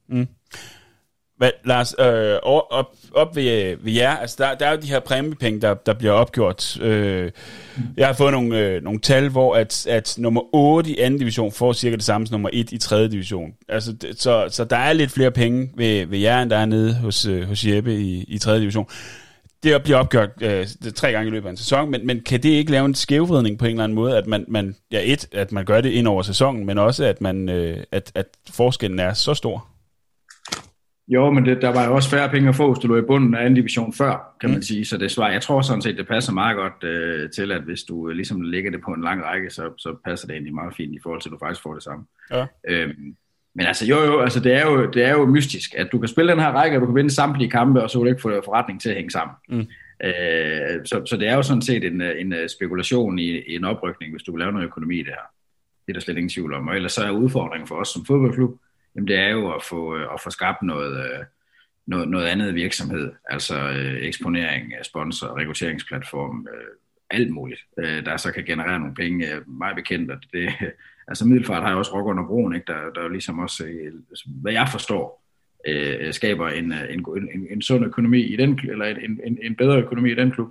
Lars, op ved jer, altså der er jo de her præmiepenge, der bliver opgjort. Jeg har fået nogle tal, hvor at nummer 8 i anden division får cirka det samme som nummer 1 i tredje division. Altså, så der er lidt flere penge ved jer, end der er nede hos Jeppe i tredje division. Det bliver opgjort 3 gange i løbet af en sæson, men kan det ikke lave en skævvridning på en eller anden måde, at man gør det ind over sæsonen, men også at forskellen er så stor? Jo, men der var jo også færre penge at få, hvis du lå i bunden af anden division før, kan man sige. Så det svar, jeg tror sådan set, det passer meget godt til, at hvis du ligesom lægger det på en lang række, så passer det egentlig meget fint i forhold til, at du faktisk får det samme. Ja. Men altså altså det er jo mystisk, at du kan spille den her række, og du kan vinde samtlige kampe, og så vil du ikke få forretning til at hænge sammen. Så det er jo sådan set en spekulation i en oprykning, hvis du vil lave noget økonomi i det her. Det er der slet ingen tvivl om. Og ellers så er udfordringen for os som fodboldklub, jamen det er jo at få skabt noget andet virksomhed, altså eksponering, sponsor, rekrutteringsplatform, alt muligt, der så kan generere nogle penge. Meget bekendt, at det, altså Middelfart har jo også Rock under broen, ikke? Der ligesom også, hvad jeg forstår, skaber en sund økonomi i den, eller en bedre økonomi i den klub.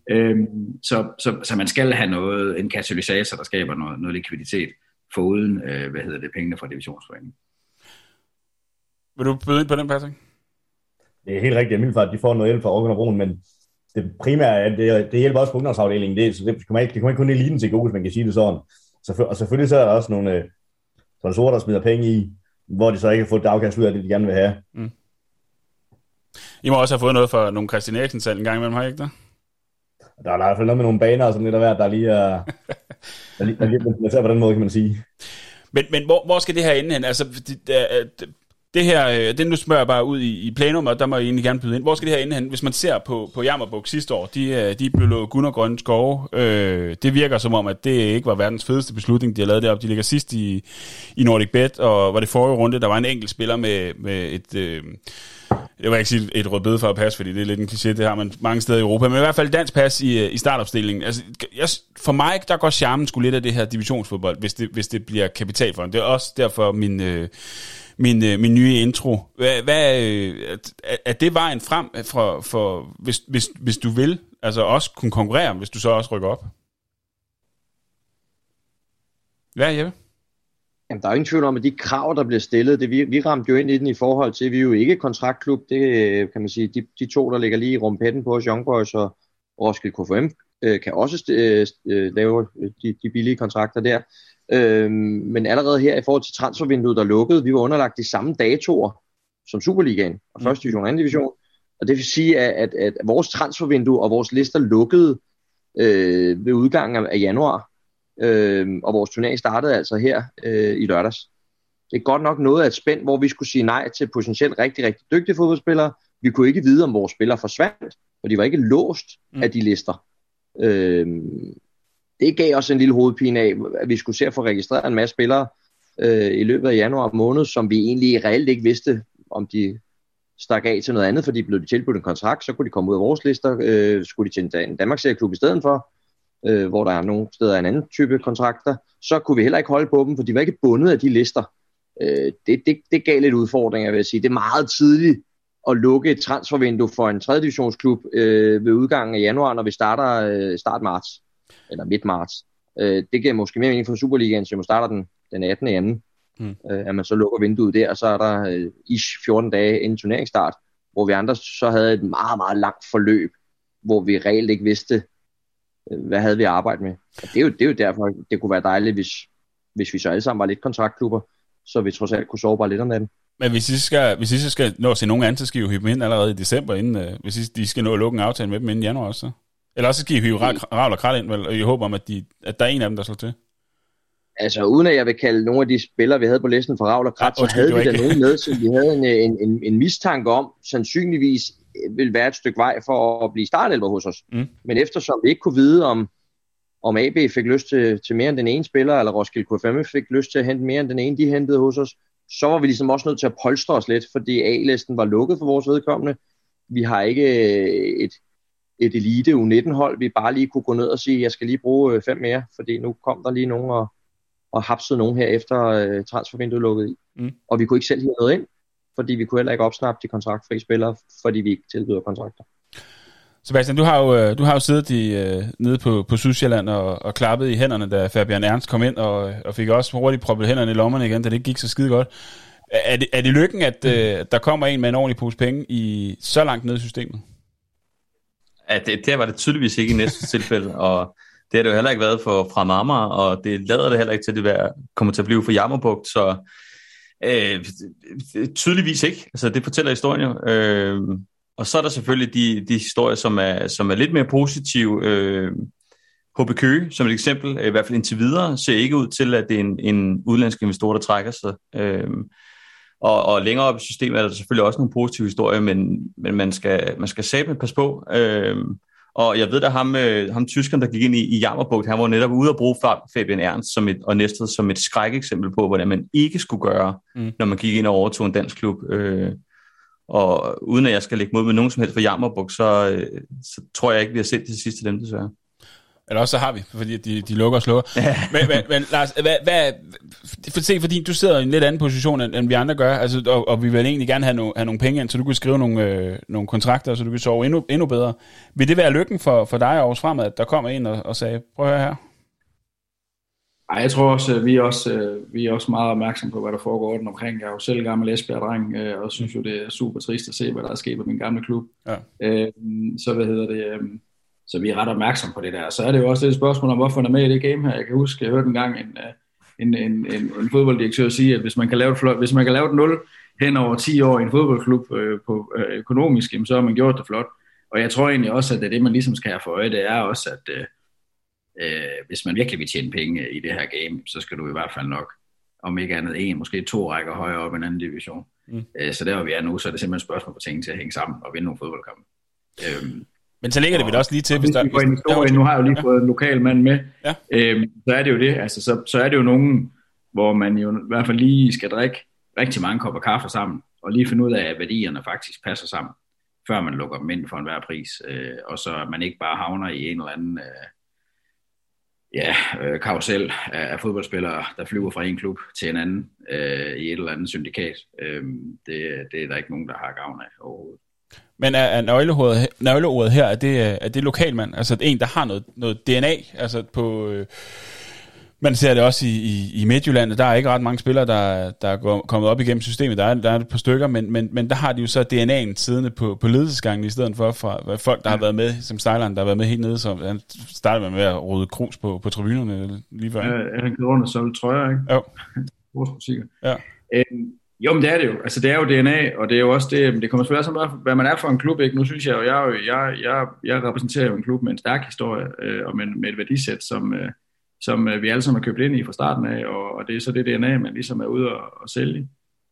Så man skal have en katalysator, der skaber noget likviditet, foruden pengene fra divisionsforeningen. Vil du byde ind på den, Patrick? Det er helt rigtigt, at Middelfart de får noget hjælp fra Rock under broen, men det primære er, at det hjælper også på ungdomsafdelingen. Så det kommer ikke kun eliten til gode, hvis man kan sige det sådan. Og selvfølgelig så er der også nogle sponsorer, der smider penge i, hvor de så ikke har fået dagkast ud af det, de gerne vil have. I må også have fået noget for nogle Christian Eriksen-salg en gang imellem, har I ikke der? Der er i hvert fald noget med nogle baner og sådan lidt af hvert, der lige er lige på den måde, kan man sige. Men hvor skal det her ende hen? Altså, det her, det nu smører jeg bare ud i plenum, og der må jeg egentlig gerne byde ind. Hvor skal det her ende hen? Hvis man ser på Jammerbuk sidste år, de blev lovet guld og grønne skove. Det virker som om, at det ikke var verdens fedeste beslutning, de har lavet deroppe. De ligger sidst i Nordic Bet, og var det forrige runde, der var en enkelt spiller med et... Jeg vil ikke sige et rødbede pas, fordi det er lidt en kliché, det har man mange steder i Europa, men i hvert fald dansk pas i startopstillingen. Altså, for mig, der går charmen sgu lidt af det her divisionsfodbold, hvis det bliver kapital for den. Det er også derfor min nye intro. Er det vejen frem for hvis du vil, altså også kunne konkurrere, hvis du så også rykker op? Hvad, Jeppe? Jamen, der er jo ingen tvivl om, at de krav, der bliver stillet, vi ramte jo ind i den i forhold til, vi er jo ikke kontraktklub, det kan man sige, de to, der ligger lige i rumpetten på os, Young Boys og Roskilde KFM, kan også lave de billige kontrakter der. Men allerede her i forhold til transfervinduet, der lukkede, vi var underlagt de samme datoer som Superligaen og første division og anden division, og det vil sige, at vores transfervindue og vores lister lukkede ved udgangen af januar. Og vores turnering startede altså her i lørdags. Det er godt nok noget af et spænd, hvor vi skulle sige nej til potentielt rigtig, rigtig dygtige fodboldspillere. Vi kunne ikke vide, om vores spillere forsvandt, for de var ikke låst af de lister. Det gav os en lille hovedpine af, at vi skulle se at få registreret en masse spillere i løbet af januar måned, som vi egentlig reelt ikke vidste, om de stak af til noget andet, fordi blev de tilbudt en kontrakt, så kunne de komme ud af vores lister. Skulle de til en Danmarks-serieklub i stedet for, hvor der er nogle steder en anden type kontrakter, så kunne vi heller ikke holde på dem, for de var ikke bundet af de lister. Det gav lidt udfordringer, vil jeg sige. Det er meget tidligt at lukke et transfervindue for en 3. divisionsklub ved udgangen af januar, når vi starter start marts, eller midt marts. Det giver måske mere mening for Superligaen, som starter den 18. januar. At man så lukker vinduet der, og så er der 14 dage inden turneringsstart, hvor vi andre så havde et meget, meget langt forløb, hvor vi reelt ikke vidste, hvad havde vi at arbejde med. Og det er jo derfor, det kunne være dejligt, hvis vi så alle sammen var lidt kontraktklubber, så vi trods alt kunne sove bare lidt om natten. Men hvis I skal nå til nogen anden, så skal I jo hive dem ind allerede i december, inden, hvis de skal nå at lukke en aftale med dem inden januar også. Eller også skal I hive Ravl og Krat ind, vel, og I håber om, at der er en af dem, der slår til. Altså, uden at jeg vil kalde nogle af de spillere, vi havde på listen for Ravl og Krat, så havde vi da nogen med, som vi havde en mistanke om, sandsynligvis ville være et stykke vej for at blive startelver hos os. Men eftersom vi ikke kunne vide, om AB fik lyst til mere end den ene spiller, eller Roskilde KFM fik lyst til at hente mere end den ene, de hentede hos os, så var vi ligesom også nødt til at polstre os lidt, fordi A-listen var lukket for vores vedkommende. Vi har ikke et elite U19-hold, vi bare lige kunne gå ned og sige, jeg skal lige bruge 5 mere, fordi nu kom der lige nogen og hapsede nogen her efter transfervinduet lukket i. Og vi kunne ikke selv hive noget ind, fordi vi kunne heller ikke opsnappe de kontraktfri spillere, fordi vi ikke tilbyder kontrakter. Sebastian, du har jo siddet nede på Sydsjælland og klappet i hænderne, da Fabian Ernst kom ind, og fik også hurtigt proppet hænderne i lommerne igen, da det ikke gik så skide godt. Er det lykken, at der kommer en med en ordentlig pose penge i så langt ned i systemet? Ja, der var det tydeligvis ikke i næste tilfælde, og det har det jo heller ikke været fra Amager, og det lader det heller ikke til, at det kommer til at blive for Jammerbugt, så tydeligvis ikke. Altså, det fortæller historien jo. Og så er der selvfølgelig de historier, som er lidt mere positive. HB Køge, som et eksempel, i hvert fald indtil videre, ser ikke ud til, at det er en udenlandsk investor, der trækker sig. Og længere op i systemet er der selvfølgelig også nogle positive historier, men man skal satme passe på. Og jeg ved, at ham tyskeren, der gik ind i Jammerbugt, han var netop ude at bruge Fabian Ernst og Næstved som et skrækeksempel på, hvordan man ikke skulle gøre, når man gik ind og overtog en dansk klub. Og uden at jeg skal lægge mod med nogen som helst for Jammerbugt, så tror jeg ikke, vi har set det sidste dem, desværre. Eller også så har vi, fordi de lukker og slukker. men Lars, fordi du sidder i en lidt anden position, end vi andre gør, altså, og vi vil egentlig gerne have nogle penge ind, så du kan skrive nogle kontrakter, så du kan sove endnu bedre. Vil det være lykken for dig og os fremad, at der kommer en og sagde, prøv at høre her? Ej, jeg tror også, vi er også meget opmærksomme på, hvad der foregår rundt omkring. Jeg er jo selv gammel Esbjerg-dreng, og synes jo, det er super trist at se, hvad der er sket med min gamle klub. Ja. Så vi er ret opmærksomme på det der. Så er det jo også et spørgsmål om, hvorfor han er med i det game her. Jeg kan huske, jeg hørte engang en fodbolddirektør sige, at hvis man kan lave et 0 hen over 10 år i en fodboldklub økonomisk, så har man gjort det flot. Og jeg tror egentlig også, at det man ligesom skal have for øje, det er også, at hvis man virkelig vil tjene penge i det her game, så skal du i hvert fald nok, om ikke andet måske 2 rækker højere op i en anden division. Så der hvor vi er nu, så er det simpelthen et spørgsmål på tingene til at hænge sammen og vinde nogle fodboldkampe. Men så ligger det vel også lige til, hvis nu har jeg jo lige fået en lokal mand med, så er det jo det, altså så er det jo nogen, hvor man jo i hvert fald lige skal drikke rigtig mange kopper kaffe sammen, og lige finde ud af, at værdierne faktisk passer sammen, før man lukker dem ind for enhver pris, og så man ikke bare havner i en eller anden karusel af fodboldspillere, der flyver fra en klub til en anden i et eller andet syndikat. Det er der ikke nogen, der har gavn af overhovedet. Men er nøgleordet her, er det lokalmand? Altså en, der har noget DNA? Altså på... Man ser det også i Midtjylland, der er ikke ret mange spillere, der er kommet op igennem systemet. Der er et par stykker, men der har de jo så DNA'en siddende på ledelsesgangen, i stedet for fra folk, der har været med, som Stejleren, der har været med helt nede, så han startede med at rode krus på tribunerne lige før. Ja, han kører rundt og solgte trøjer, ikke? Jo. Vores musikker. Ja. Jo, men det er det jo. Altså, det er jo DNA, og det er jo også det, det kommer selvfølgelig også hvad man er for en klub, ikke? Nu synes jeg jo, jeg repræsenterer jo en klub med en stærk historie, og med et værdisæt, som vi alle sammen har købt ind i fra starten af, og det er så det DNA, man ligesom er ude og sælge.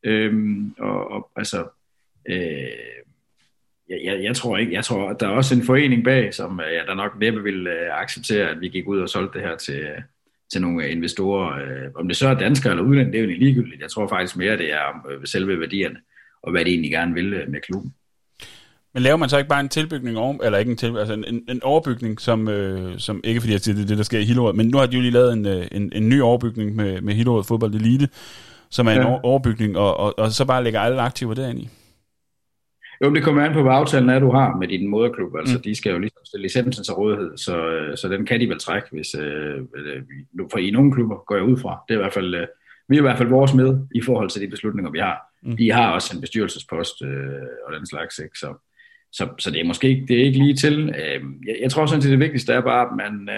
Jeg tror, at der er også en forening bag, som der nok næppe vil acceptere, at vi gik ud og solgte det her til nogle investorer. Om det så er danskere eller udlændinge, det er jo ligegyldigt. Jeg tror faktisk mere, det er om selve værdierne, og hvad de egentlig gerne vil med klubben. Men laver man så ikke bare en tilbygning eller ikke en overbygning, som ikke fordi det er det, der sker i Hillerød, men nu har de jo lige lavet en ny overbygning med Hillerød Fodbold Elite, som er en overbygning, og så bare lægger alle aktiver derind i? Jo, det kommer an på, hvad aftalen er, du har med din moderklub. Altså, de skal jo ligesom stille licensen til rådighed, så den kan de vel trække, hvis for i nogle klubber går jeg ud fra. Det er i hvert fald, vi er i hvert fald vores med i forhold til de beslutninger, vi har. De har også en bestyrelsespost og den slags, ikke? Så det er måske ikke, det er ikke lige til. Jeg tror sådan set, det vigtigste er bare, at man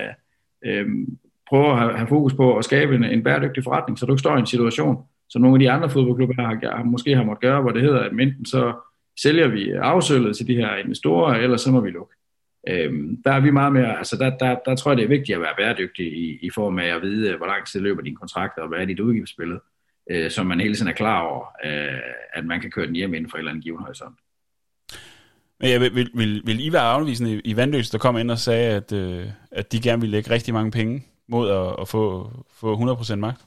prøver at have fokus på at skabe en bæredygtig forretning, så du ikke står i en situation, som nogle af de andre fodboldklubber måske har måttet gøre, hvor det hedder, at enten så sælger vi afsølvet til de her investorer, eller så må vi lukke. Der er vi meget mere, altså der tror jeg, det er vigtigt at være bæredygtig i form af at vide, hvor lang tid løber dine kontrakter, og hvad er dit udgiftsbillede, så man hele tiden er klar over, at man kan køre den hjem inden for et eller andet given horisont. Men jeg vil I være afvisende i Vandløs, der kom ind og sagde, at de gerne vil lægge rigtig mange penge mod at få 100% magt?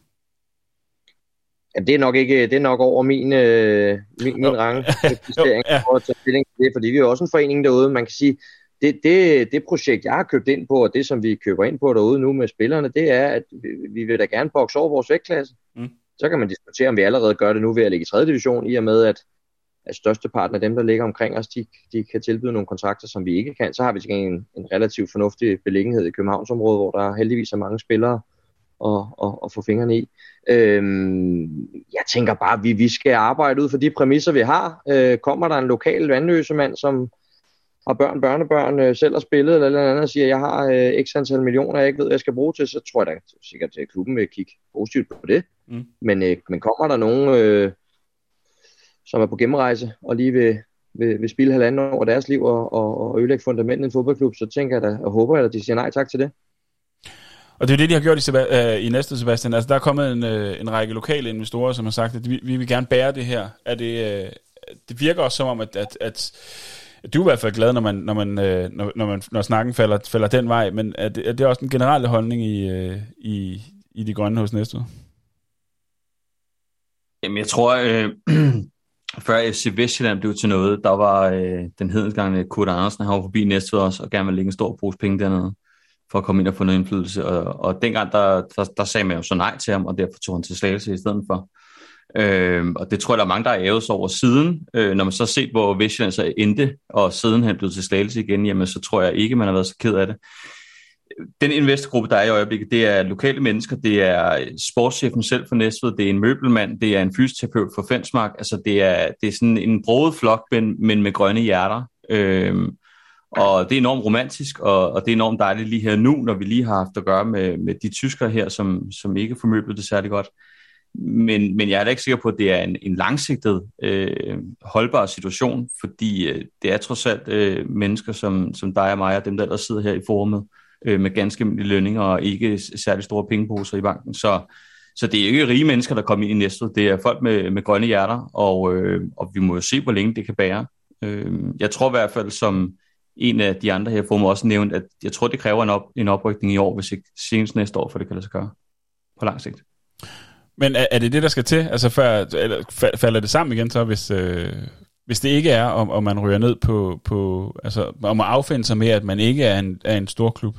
Ja, det er nok over min rang for at tage stilling til det, fordi vi er også en forening derude. Man kan sige, det projekt, jeg har købt ind på, og det, som vi køber ind på derude nu med spillerne, det er, at vi vil da gerne bokse over vores vægtklasse. Så kan man diskutere, om vi allerede gør det nu ved at ligge i 3. division, i og med, at størsteparten af dem, der ligger omkring os, de kan tilbyde nogle kontrakter, som vi ikke kan. Så har vi til en relativt fornuftig beliggenhed i Københavnsområdet, hvor der heldigvis er mange spillere og få fingrene i. Jeg tænker bare, at vi skal arbejde ud for de præmisser, vi har. Kommer der en lokal vandløsemand, som har børnebørn selv har spillet, eller andet, og siger, at jeg har x antal millioner, jeg ikke ved, hvad jeg skal bruge til, så tror jeg da sikkert, at klubben vil kigge positivt på det. Men kommer der nogen, som er på gennemrejse, og lige vil spille 1,5 år af deres liv og ødelægge fundamentet i en fodboldklub, så tænker jeg da, og håber jeg, at de siger nej tak til det. Og det er jo det, de har gjort i Næstved, Sebastian. Altså, der er kommet en række lokale investorer, som har sagt, at vi vil gerne bære det her. Det virker også som om, at du er i hvert fald glad, når snakken falder den vej, men er det også en generelle holdning i de grønne hos Næstved? Jamen, jeg tror, før FC Vestjylland blev til noget, der var den hedengangne Kurt Andersen, han var forbi Næstved også, og gerne ville lægge en stor pose penge dernede, for at komme ind og få noget indflydelse. Og dengang, der sagde man jo så nej til ham, og derfor tog han til Slagelse i stedet for. Og det tror jeg, der er mange, der er ævet over siden. Når man så har set, hvor Vestjylland så endte, og siden han blev til Slagelse igen, jamen så tror jeg ikke, man har været så ked af det. Den investorgruppe, der er i øjeblikket, det er lokale mennesker, det er sportschefen selv for Næstved, det er en møbelmand, det er en fysioterapeut for Fensmark, altså det er sådan en broget flok, men med grønne hjerter. Og det er enormt romantisk, og det er enormt dejligt lige her nu, når vi lige har haft at gøre med de tyskere her, som ikke formøbler det særlig godt. Men jeg er da ikke sikker på, at det er en langsigtet, holdbar situation, fordi det er trods alt mennesker som dig og mig, og dem der sidder her i forumet, med ganske almindelige lønninger og ikke særlig store pengeposer i banken. Så det er ikke rige mennesker, der kommer ind i Næstved. Det er folk med grønne hjerter, og vi må jo se, hvor længe det kan bære. Jeg tror i hvert fald, som en af de andre her får mig også nævnt, at jeg tror, det kræver en oprykning i år, hvis ikke senest næste år, for det kan lade sig gøre på lang sigt. Men er det der skal til? Altså falder det sammen igen så, hvis det ikke er, og man ryger ned på altså om at affinde sig med, at man ikke er en stor klub?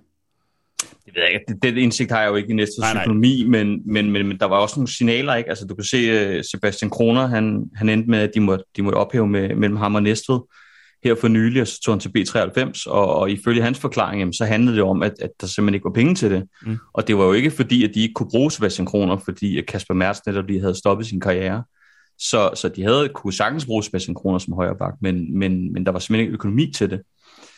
Det ved jeg ikke. Det indsigt har jeg jo ikke i Næstveds økonomi, men der var også nogle signaler, ikke? Altså du kan se, Sebastian Kroner, han endte med, at de måtte ophæve mellem ham og Næstved her for nylig, og så tog han til B93, og ifølge hans forklaring, jamen, så handlede det om, at der simpelthen ikke var penge til det. Og det var jo ikke fordi, at de ikke kunne bruge Sebastian Kroner, fordi Kasper Mertz netop lige havde stoppet sin karriere. Så de kunne sagtens bruge Sebastian Kroner som højre bak, men der var simpelthen ikke økonomi til det.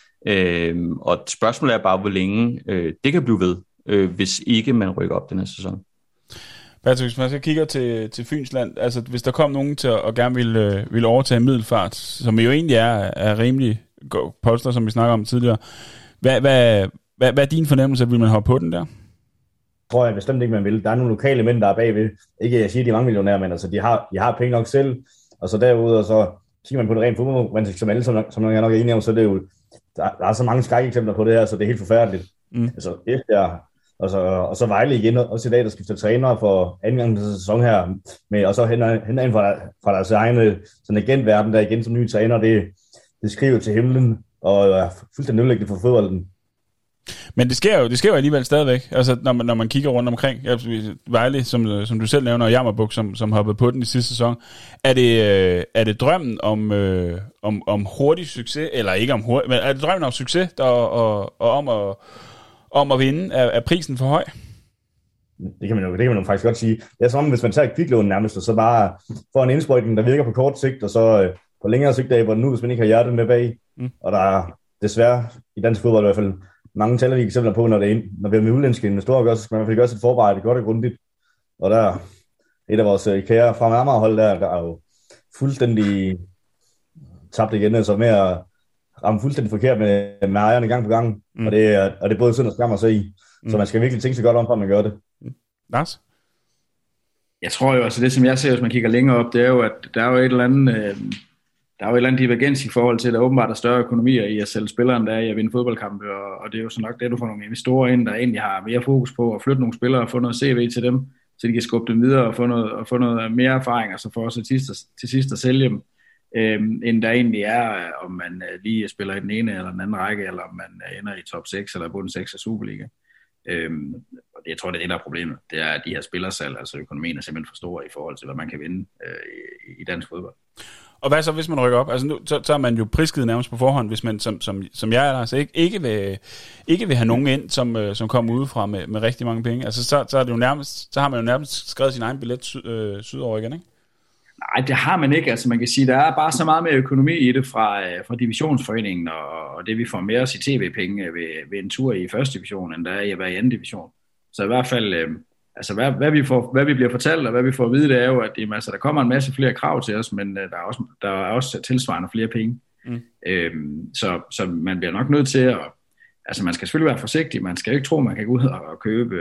Og spørgsmålet er bare, hvor længe det kan blive ved, hvis ikke man rykker op den her sæson. Patrick, hvis man så kigger til Fynsland, altså hvis der kom nogen til at gerne ville overtage Middelfart, som jo egentlig er rimelig polster, som vi snakker om tidligere, hvad er din fornemmelse? Vil man hoppe på den der? Tror jeg bestemt ikke, man vil. Der er nogle lokale mænd, der er bagved. Ikke jeg siger, de er mange millionærer, men altså, de har penge nok selv, og så derude, og så kigger man på det rent fodbold, som alle, som jeg nok er enige om, så det er jo, der er så mange skrækeksempler på det her, så det er helt forfærdeligt. Altså, og så Vejle igen, også i dag, der skifter træner for anden gang til sæson her, og så henter ind fra deres egne sådan agentverden der igen som nye træner, det skriver til himlen, og er fuldstændig ødelæggende for fodbolden. Men det sker jo alligevel stadigvæk, altså når man kigger rundt omkring. Vejle, som du selv nævner, og Jammerbugt, som hoppede på den i sidste sæson. Er det drømmen om hurtig succes, eller ikke om hurtig, men er det drømmen om succes, og om at vinde, er prisen for høj? Det kan man jo faktisk godt sige. Det er som hvis man tager et kviklån nærmest, og så bare får en indsprøjtning, der virker på kort sigt, og så på længere sigt af, hvor nu, hvis man ikke har hjertet med bag. Og der er desværre i dansk fodbold i hvert fald mange talrige eksempler på, når vi er med udenlandske investorer gør, så skal man i hvert fald gøre sit forarbejde godt og grundigt. Og der et af vores kære fra Amagerhold, der er jo fuldstændig tabt igen, altså med at ramme fuldstændig forkert med ejerne gang på gang. Og det er både synd og skam at se i. Så man skal virkelig tænke sig godt om, for at man gør det. Lars? Jeg tror jo, altså det som jeg ser, hvis man kigger længere op, det er jo, at der er jo et eller andet divergens i forhold til, at der åbenbart er større økonomier i at sælge spilleren, der er i at vinde fodboldkampe, og det er jo så nok det, du får nogle investorer ind, der egentlig har mere fokus på at flytte nogle spillere og få noget CV til dem, så de kan skubbe dem videre og få noget mere erfaring, altså for også til sidst at sælge dem, end der egentlig er, om man lige spiller i den ene eller den anden række, eller om man ender i top 6 eller bund 6 af Superliga. Og jeg tror, det er det, der er problemet. Det er, at de her spillersalg, altså økonomien er simpelthen for stor i forhold til, hvad man kan vinde i dansk fodbold. Og hvad så, hvis man rykker op? Altså nu, så er man jo prisgivet nærmest på forhånd, hvis man, som jeg er der, så ikke vil have nogen ind, som kommer udefra med rigtig mange penge. Altså så er det jo nærmest, så har man jo nærmest skrevet sin egen billet sydover igen, ikke? Nej, det har man ikke. Altså man kan sige, der er bare så meget mere økonomi i det fra divisionsforeningen, og det vi får med os i tv-penge ved en tur i første division, end der er i at være i anden division. Så i hvert fald, altså hvad vi bliver fortalt, og hvad vi får at vide, det er jo, at der kommer en masse flere krav til os, men der er også tilsvarende flere penge. Så man bliver nok nødt til at, altså man skal selvfølgelig være forsigtig, man skal jo ikke tro, man kan gå ud og købe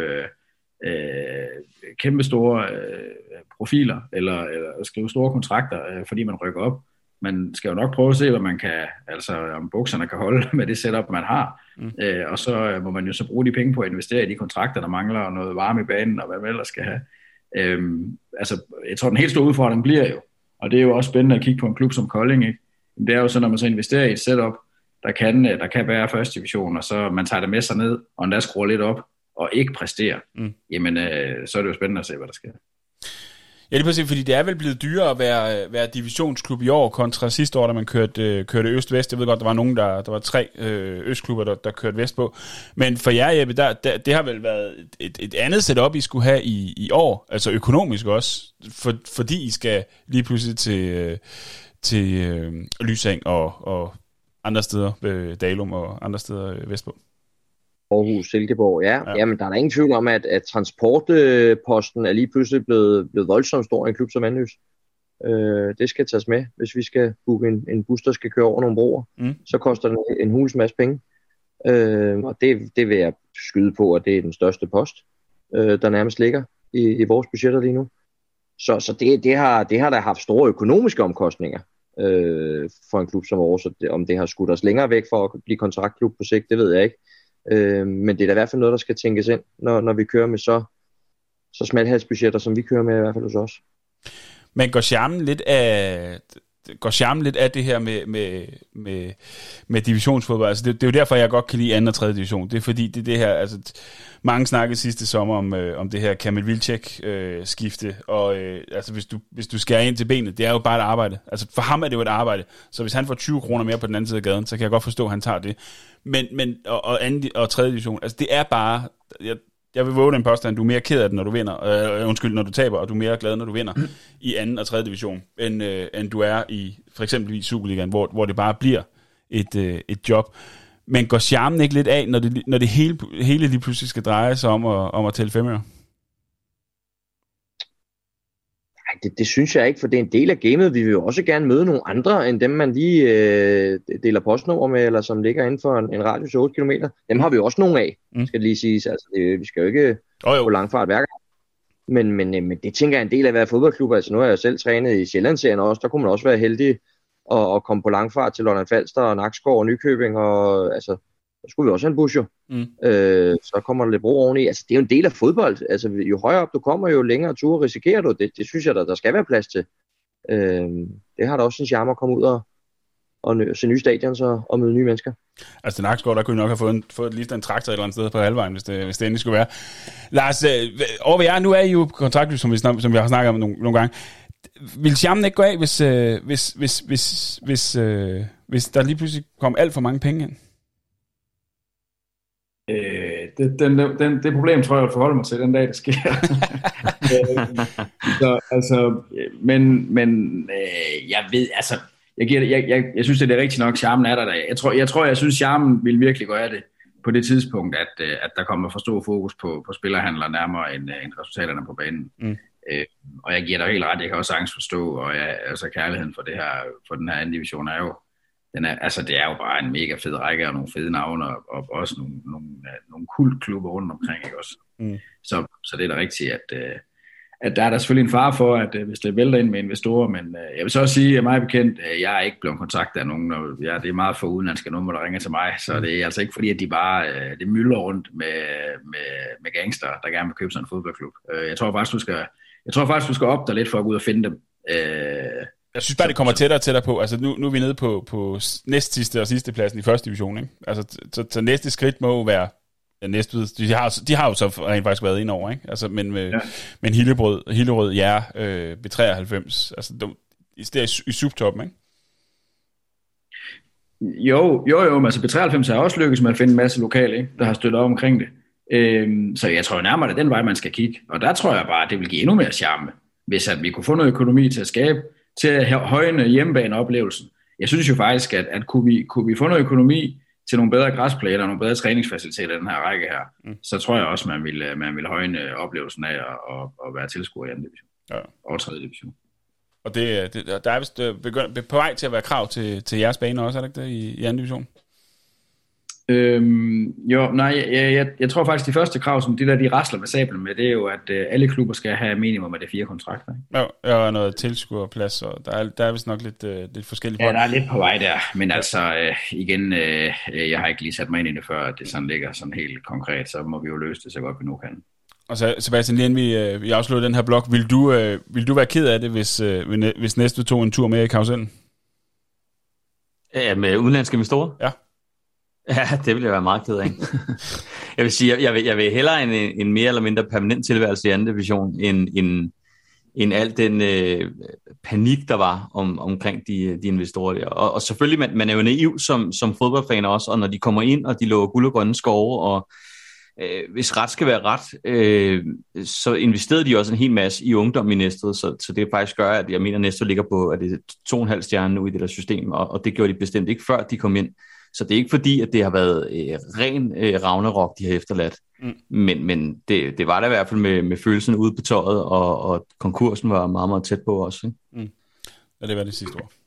kæmpe store profiler, eller skrive store kontrakter, fordi man rykker op. Man skal jo nok prøve at se, hvad man kan, altså om bukserne kan holde med det setup, man har. Og så må man jo så bruge de penge på at investere i de kontrakter, der mangler, og noget varme i banen, og hvad man ellers skal have. Altså, jeg tror, den helt store udfordring bliver jo, og det er jo også spændende at kigge på en klub som Kolding, ikke? Det er jo så, når man så investerer i et setup, der kan være første division, og så man tager det med sig ned, og endda skruer lidt op, og ikke præsterer, jamen så er det jo spændende at se, hvad der sker. Ja, det er præcis, fordi det er vel blevet dyrere at være divisionsklub i år, kontra sidste år, da man kørte øst-vest. Jeg ved godt, der var nogen, der var 3 østklubber, der kørte vest på. Men for jer, Jeppe, det har vel været et andet setup, I skulle have i år, altså økonomisk også, fordi I skal lige pludselig til Lyseng og andre steder, Dalum og andre steder vestpå. Aarhus, Silkeborg, ja. Jamen, der er der ingen tvivl om, at transportposten er lige pludselig blevet voldsomt stor i en klub som Vandløs. Det skal tages med, hvis vi skal booke en bus, der skal køre over nogle broer. Så koster den en hulens masse penge. Og det vil jeg skyde på, at det er den største post, der nærmest ligger i vores budgetter lige nu. Så det har da haft store økonomiske omkostninger for en klub som vores. Om det har skudt os længere væk for at blive kontraktklub på sigt, det ved jeg ikke. Men det er da i hvert fald noget, der skal tænkes ind, når vi kører med så smalhalsbudgetter, som vi kører med i hvert fald hos os. Men går charmen lidt af det her med divisionsfodbold? Altså det er jo derfor, jeg godt kan lide 2. og 3. division. Det er fordi, det her, altså mange snakkede sidste sommer om det her Kamil Vilcek skifte, og altså hvis du skærer ind til benet, det er jo bare et arbejde. Altså for ham er det jo et arbejde, så hvis han får 20 kroner mere på den anden side af gaden, så kan jeg godt forstå, at han tager det. Men og 2. og 3. division, altså det er bare, jeg vil våge den påstand, du er mere ked af det, når du vinder, når du taber, og du er mere glad, når du vinder i 2. og 3. division, end du er i for eksempel i Superligaen, hvor det bare bliver et job. Men går charmen ikke lidt af, når det hele lige pludselig skal dreje sig om at tælle 5 øre? Nej, det synes jeg ikke, for det er en del af gamet. Vi vil jo også gerne møde nogle andre, end dem man lige deler postnummer med, eller som ligger inden for en radius 8 km. Dem har vi jo også nogle af, skal lige siges. Altså, vi skal jo ikke på langfart hver gang. Men det tænker jeg er en del af at være fodboldklub. Altså, nu har jeg selv trænet i Sjællandsserien også. Der kunne man også være heldig at komme på langfart til Lolland Falster og Nakskov og Nykøbing. Og, altså, der skulle vi også have en bus jo. Så kommer der lidt bro oveni. Altså, det er jo en del af fodbold. Altså, jo højere op du kommer, jo længere ture risikerer du. Det synes jeg, der skal være plads til. Det har der også en charme at komme ud se nye stadions og møde nye mennesker. Altså til Nakskov, der kunne I nok have fået lige en traktor et eller andet sted på halvvejen, hvis det endelig skulle være. Lars, over ved jer, nu er I jo på kontrakt, som vi har snakket om nogle gange. Vil charmen ikke gå af, hvis der lige pludselig kom alt for mange penge ind? Det problem tror jeg, jeg forholder mig til den dag, det sker. Jeg ved, altså, jeg synes, det er rigtigt nok, charmen er der. Jeg synes, charmen vil virkelig gå af det på det tidspunkt, at der kommer for stor fokus på spillerhandler nærmere end resultaterne på banen. Og jeg giver dig helt ret, jeg kan også sagtens forstå, og altså kærligheden for den her anden division er jo, det er jo bare en mega fed række og nogle fede navne, og også nogle kultklubber rundt omkring, ikke også? Så det er da rigtigt, at der er der selvfølgelig en fare for, at hvis det vælter ind med investorer, men jeg vil så også sige, at mig bekendt, jeg er ikke blevet kontaktet af nogen, og det er meget for udenlandske numre, der ringer til mig, så det er altså ikke fordi, at de bare det mylder rundt med gangster, der gerne vil købe sådan en fodboldklub. Jeg tror faktisk, du skal op der lidt for at gå ud og finde dem. Jeg synes bare, det kommer tættere og tættere på. Altså nu er vi nede på næstsidste og sidste pladsen i første division, ikke? Altså så næste skridt må jo være de har jo så rent faktisk været ind over, ikke? Altså, men Hillerød, B93, altså det er i subtoppen, ikke? Jo, men altså B93 har også lykkes med at finde en masse lokale, ikke, der har støttet op omkring det. Så jeg tror nærmere, det er den vej, man skal kigge. Og der tror jeg bare, at det vil give endnu mere charme, hvis at vi kunne få noget økonomi til at højne hjemmebaneoplevelsen. Jeg synes jo faktisk, at kunne vi få noget økonomi til nogle bedre græsplæner og nogle bedre træningsfaciliteter i den her række her, så tror jeg også, man vil højne oplevelsen af at være tilskuer i anden division og tredje division. Og der er vist på vej til at være krav til jeres baner også, er det ikke det, i anden division? Jeg tror faktisk, de første krav, som de rasler med sablen med, det er jo, at alle klubber skal have minimum af de 4 kontrakter. Ikke? Jo, og noget tilskuerplads, og der er vist nok lidt forskellige. Ja, der er lidt på vej der, men altså igen, jeg har ikke lige sat mig ind i det før, at det sådan ligger sådan helt konkret, så må vi jo løse det så godt vi nu kan. Og så Sebastian, lige inden vi afslutter den her blog, vil du være ked af det, hvis næste tog en tur med i karusellen? Ja, med udenlandske investorer? Ja. Ja, det vil jeg være meget ked af. Jeg vil sige, jeg vil hellere en mere eller mindre permanent tilværelse i anden division, end al den panik, der var omkring de investorer der. Og selvfølgelig, man er jo naiv som fodboldfan også, og når de kommer ind, og de lover guld og grønne skove, og hvis ret skal være ret, så investerede de også en hel masse i ungdom i Næstved, så det faktisk gør, at jeg mener, at Næstved ligger på 2,5 stjerner nu i det der system, og det gjorde de bestemt ikke før de kom ind. Så det er ikke fordi, at det har været ren Ragnarok, de har efterladt. Men det var der i hvert fald med følelsen ude på tøjet, og konkursen var meget, meget tæt på os. Ikke? Ja, det var det sidste ord.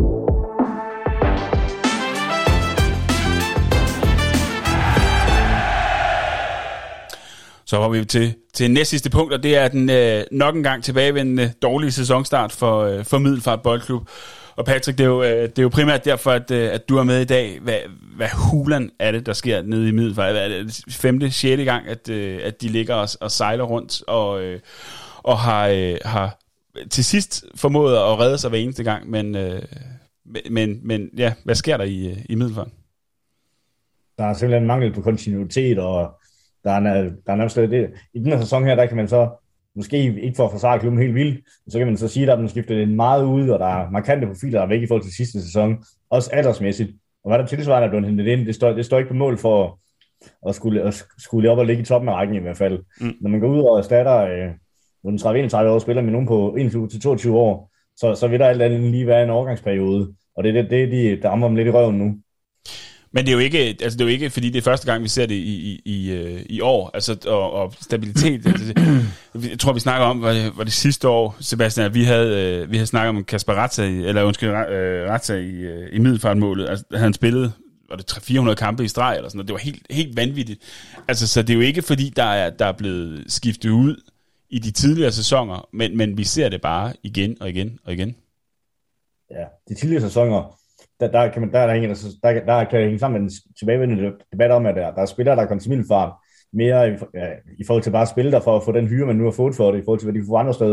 Så var vi til næst sidste punkt, og det er den nok en gang tilbagevendende dårlige sæsonstart for Middelfart Boldklub. Og Patrick, det er jo primært derfor, at du er med i dag. Hvad hulen er det, der sker nede i Middelfart? Er det 5., 6. gang, at de ligger og sejler rundt og har til sidst formået at redde sig hver eneste gang? Men ja, hvad sker der i Middelfart? Der er simpelthen mangel på kontinuitet, og der er nærmest det. I den her sæson her, der kan man så måske ikke for at forsvare klubben helt vildt, så kan man så sige, at der er skiftet meget ud, og der er markante profiler, der er væk i forhold til sidste sæson, også aldersmæssigt. Og hvad der tilsvarende er blevet hentet ind, det står ikke på mål for at skulle op og ligge i toppen af rækken i hvert fald. Når man går ud og erstatter en 30-31 år spiller med nogen på 21-22 år, så vil der alt andet lige være en overgangsperiode, og det er det, der rammer dem lidt i røven nu. Men det er jo ikke, fordi det er første gang, vi ser det i år, altså, og stabilitet. Jeg tror, vi snakker om, var det sidste år, Sebastian, at vi havde snakket om Kasper Ratza i Middelfartmålet. Altså, han spillede, var det 300-400 kampe i streg, eller sådan noget. Det var helt vanvittigt. Altså, så det er jo ikke, fordi der er blevet skiftet ud i de tidligere sæsoner, men vi ser det bare igen og igen og igen. Ja, de tidligere sæsoner, der kan det hænge sammen med en tilbagevendende debat om, at der er spillere, der kommer til Middelfart mere i forhold til bare at spille der for at få den hyre, man nu har fået for det, i forhold til, hvad de får andre steder.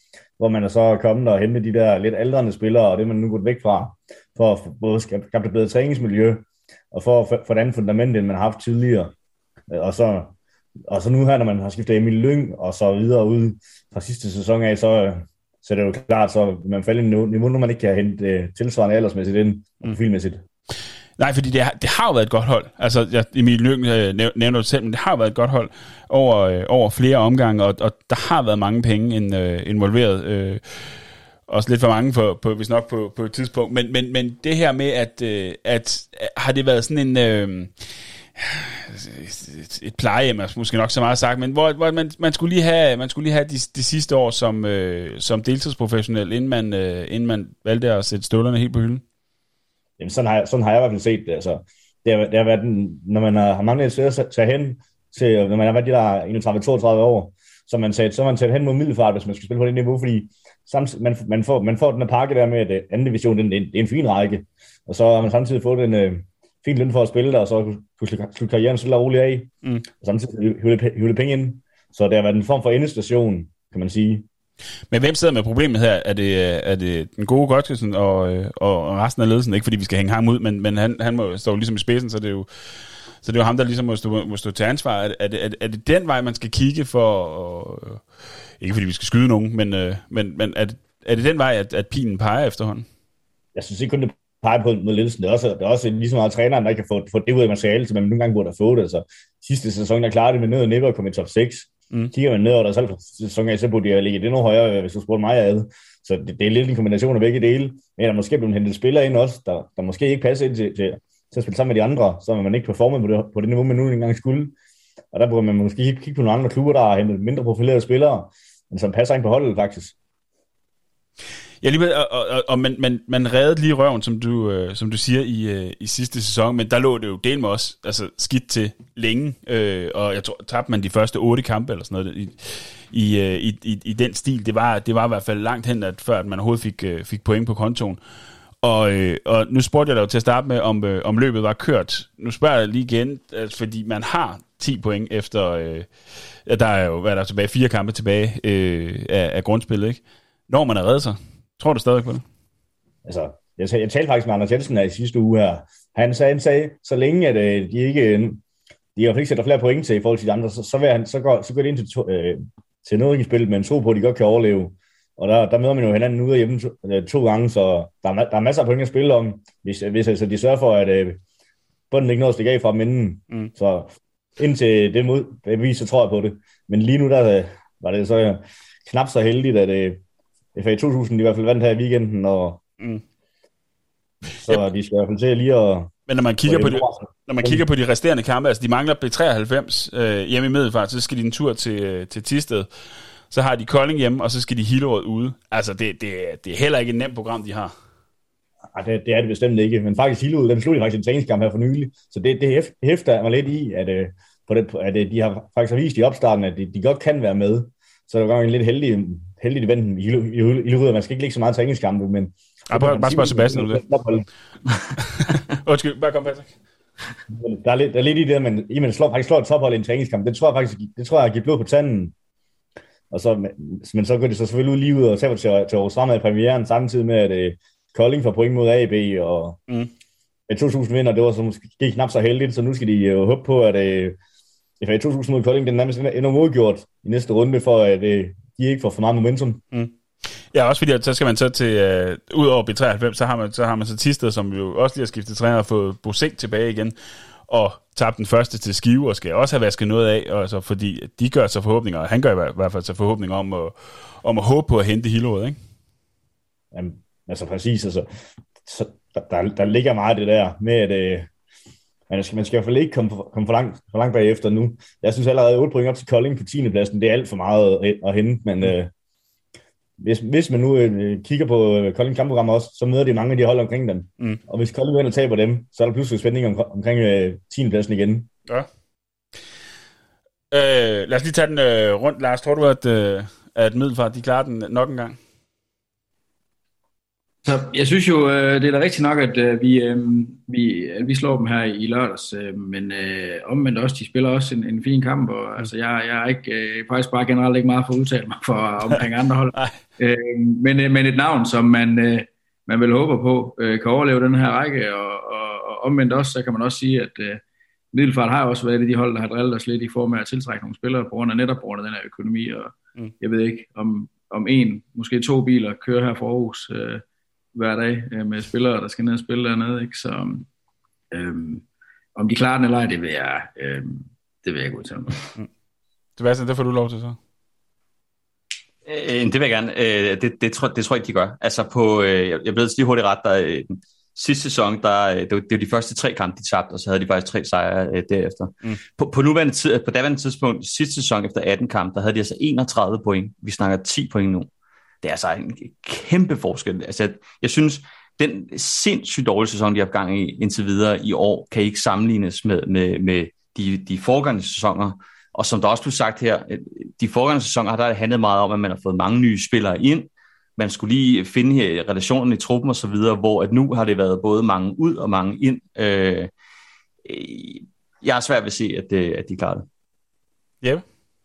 hvor man er så kommet og hentet de der lidt aldrende spillere, og det er man nu gået væk fra, for at både skabe et bedre træningsmiljø, og for at få et fundament, end man har haft tidligere. Og så nu her, når man har skiftet Emil Lyng og så videre ud fra sidste sæson af, så er det jo klart, så man falder i niveau, når man ikke kan hente tilsvarende aldersmæssigt ind, og profilmæssigt. Nej, fordi det har jo været et godt hold. Altså, Emil Lyng nævner det selv, men det har jo været et godt hold over flere omgange, og der har været mange penge involveret. Også lidt for mange hvis nok på et tidspunkt. Men det her med, at har det været sådan en... et plejehjem, måske nok så meget sagt, men hvor man skulle lige have de sidste år som deltidsprofessionel, inden man valgte at sætte støvlerne helt på hylden. Jamen, sådan har jeg i hvert fald set det. Altså, det har været, når man har manglet et sted at tage hen til, når man har været de der 31-32 år, så man taget hen mod Middelfart, hvis man skal spille på det niveau, fordi man får den her pakke der med, at anden division, det er en fin række, og så har man samtidig fået en fin løn for at spille der, og så kunne slutte karrieren så roligt af, og samtidig hive penge ind. Så det har været en form for endestation, kan man sige. Men hvem sidder med problemet her? Er det den gode Godtgensen og resten af ledelsen? Ikke fordi vi skal hænge ham ud, men han må stå ligesom i spidsen, så det er jo ham, der ligesom må stå til ansvar. Er det den vej, man skal kigge for... ikke fordi vi skal skyde nogen, men er det den vej, at pilen peger efterhånden? Jeg synes ikke kun det peger på mod ledelsen. Det er også lige så meget træneren, der ikke har fået det ud af materiale, som man nogle gange burde have fået det. Altså, sidste sæson, der klarede det med ned og næppe og kom i top 6. Kigger man ned over der selv sæson af, så burde de ligge det endnu højere, hvis du spurgte mig ad. Så det er lidt en kombination af begge dele. Men der måske blevet hentet spillere ind også, der måske ikke passer ind til at spille sammen med de andre, så man ikke performet på det niveau, man nu engang skulle. Og der burde man måske kigge på nogle andre klubber, der har hentet mindre profilerede spillere, men som passer ind på holdet faktisk. Ja, lige og man reddede lige røven, som du siger, i sidste sæson, men der lå det jo del med os, altså skidt til længe, og jeg tror, tabte man de første 8 kampe eller sådan noget i den stil. Det var i hvert fald langt hen, før at man overhovedet fik point på kontoen. Og nu spurgte jeg dig jo til at starte med, om løbet var kørt. Nu spørger jeg lige igen, fordi man har 10 point efter, der er jo, hvad der er tilbage, 4 kampe tilbage af grundspillet, ikke? Når man er reddet sig. Tror du stadig på det? Altså, jeg talte faktisk med Anders Jensen her i sidste uge her. Han sagde så længe, at de i hvert fald ikke sætter flere point til i forhold til de andre, så går det ind til nedrykningsspillet med en tro på, at de godt kan overleve. Og der møder man jo hinanden ude af hjemme 2 gange, så der er masser af point at spille om, hvis altså, de sørger for, at bunden ikke noget at stikke af fra dem inden. Så indtil det modbevis, så tror jeg på det. Men lige nu der var det så knap så heldigt, at FA 2000 i hvert fald vandt her i weekenden, og så de skal i hvert fald til lige at... Men når man kigger på de resterende kampe, altså de mangler B93 hjemme i Middelfart, så skal de en tur til Thisted, så har de Kolding hjemme, og så skal de Hillerød ude. Altså det er heller ikke et nemt program, de har. Ej, det er det bestemt ikke, men faktisk Hillerød, den sluttede faktisk en træningskamp her for nylig, så det hæfter mig lidt i, at de har faktisk vist i opstarten, at de godt kan være med, så der var en lidt heldig event i Hillerød, at man skal ikke lægge så meget træningskampe, men... Bare spørg Sebastian om det. Undskyld, bare kom, Patrick. Der er lidt i det, at man slår et tophold i en træningskamp. Det tror jeg har givet blod på tanden. Og så, men så går det så selvfølgelig ud lige ud og taber til Aarhus Fremad i premieren, samtidig med, at Kolding får point mod AB, og 2000 vinder, det var så måske knap så heldigt, så nu skal de håbe på, at FA 2000 mod Kolding, den nærmest endnu modgjort i næste runde, for at de ikke får for meget momentum. Ja, også fordi, at så skal man så til, ud over B93, så har man så Thisted, som jo også lige har skiftet træner og fået Bosek tilbage igen, og tabt den første til Skive, og skal også have vasket noget af, altså, fordi de gør sig forhåbninger, og han gør i hvert fald sig forhåbninger om at håbe på at hente Hillerød, ikke? Jamen, altså præcis, altså, så der ligger meget det der med, at man skal i hvert fald ikke komme for langt bagefter nu. Jeg synes allerede 8 point op til Kolding på 10. pladsen, det er alt for meget at hente, men hvis man nu kigger på Kolding kampprogram også, så møder de mange af de hold omkring dem. Og hvis Kolding vinder og taber dem, så er der pludselig spænding omkring 10. pladsen igen. Ja. Lad os lige tage den rundt. Lars, tror du, at Middelfart de klarer den nok en gang? Så jeg synes jo, det er da rigtigt nok, at vi slår dem her i lørdags, men omvendt også, de spiller også en fin kamp, og altså, jeg er ikke, faktisk bare generelt ikke meget for at udtale mig omkring andre hold. Men et navn, som man vel håber på, kan overleve den her række, og omvendt også, så kan man også sige, at Middelfart har også været de hold, der har drillet os lidt i form af at tiltrække nogle spillere på grund af netop den her økonomi, og jeg ved ikke, om en, måske 2 biler kører her fra Aarhus hver dag med spillere, der skal ned og spille dernede, ikke? Så om de klarer den eller ej, det vil jeg ikke udtale mig. Sebastian, det får du lov til så. Det vil jeg gerne. Det tror jeg ikke, de gør. Altså jeg blev lige hurtigt ret, der sidste sæson, det var de første 3 kampe, de tabte, og så havde de faktisk 3 sejre derefter. På daværende tidspunkt, sidste sæson efter 18 kampe, der havde de altså 31 point. Vi snakker 10 point nu. Det er altså en kæmpe forskel. Altså, jeg synes, den sindssygt dårlige sæson, de har haft gang i indtil videre i år, kan ikke sammenlignes med de foregående sæsoner. Og som der også blev sagt her, de foregående sæsoner har der handlet meget om, at man har fået mange nye spillere ind. Man skulle lige finde relationerne i truppen og så videre, hvor at nu har det været både mange ud og mange ind. Jeg er svært ved at se, at de klarer det. Jeppe?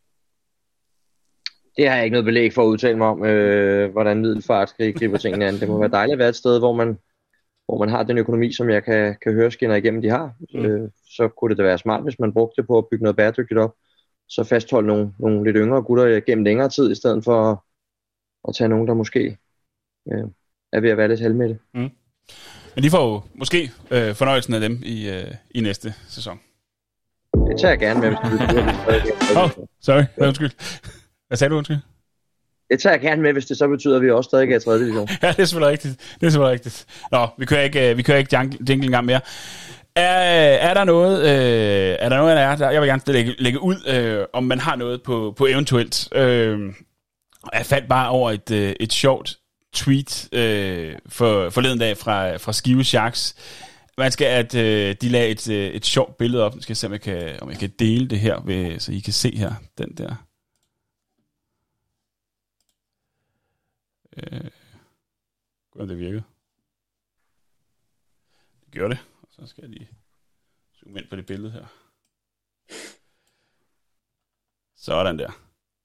Det har jeg ikke noget belæg for at udtale mig om, hvordan Middelfart griber tingene an. Det må være dejligt at være et sted, hvor man har den økonomi, som jeg kan høre skinner igennem, de har. Så kunne det da være smart, hvis man brugte det på at bygge noget bæredygtigt op. Så fastholde nogle lidt yngre gutter gennem længere tid, i stedet for at tage nogen, der måske er ved at være lidt halvmætte. Men de får jo måske fornøjelsen af dem i næste sæson. Det tager jeg gerne med, hvis det betyder, sorry. Undskyld. Hvad sagde du, undskyld? Det tager jeg gerne med, hvis det så betyder, at vi også stadig er i 3. division. Ja, det er selvfølgelig rigtigt. Nå, vi kører ikke jingle engang mere. Er der noget af jer, jeg vil gerne lægge ud, om man har noget på eventuelt. Jeg faldt bare over et sjovt tweet forleden dag fra Skive Sharks. Man skal, at de lagde et sjovt billede op. Jeg skal se, om jeg kan dele det her, så I kan se her, den der. Hvordan det virkede. Det gjorde det. Og så skal jeg lige zoome ind på det billede her. Sådan der.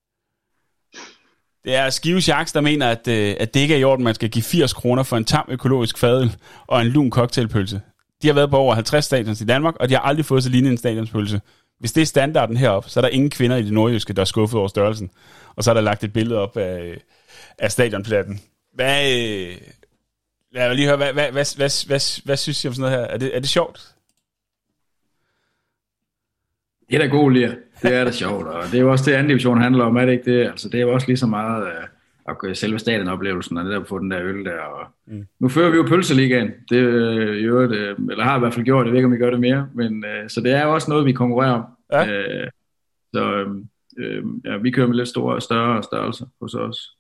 Det er Skive Sharks, der mener, at det ikke er i orden, man skal give 80 kroner for en tam økologisk fadøl og en lun cocktailpølse. De har været på over 50 stadions i Danmark, og de har aldrig fået så lignende en stadionspølse. Hvis det er standarden heroppe, så er der ingen kvinder i det nordjyske, der er skuffet over størrelsen. Og så er der lagt et billede op af stadionplatten. Lad mig lige høre, hvad synes I om sådan noget her? Er det sjovt? Det er da god lir. Det er da sjovt, og det er jo også det, anden division handler om, er det ikke det? Altså, det er jo også lige så meget selve stadionoplevelsen, og det der på den der øl der. Og nu fører vi jo pølseligaen. Det eller har i hvert fald gjort, jeg ved ikke, om vi gør det mere. Men, så det er jo også noget, vi konkurrerer om. Ja. Vi kører med lidt større størrelse hos os.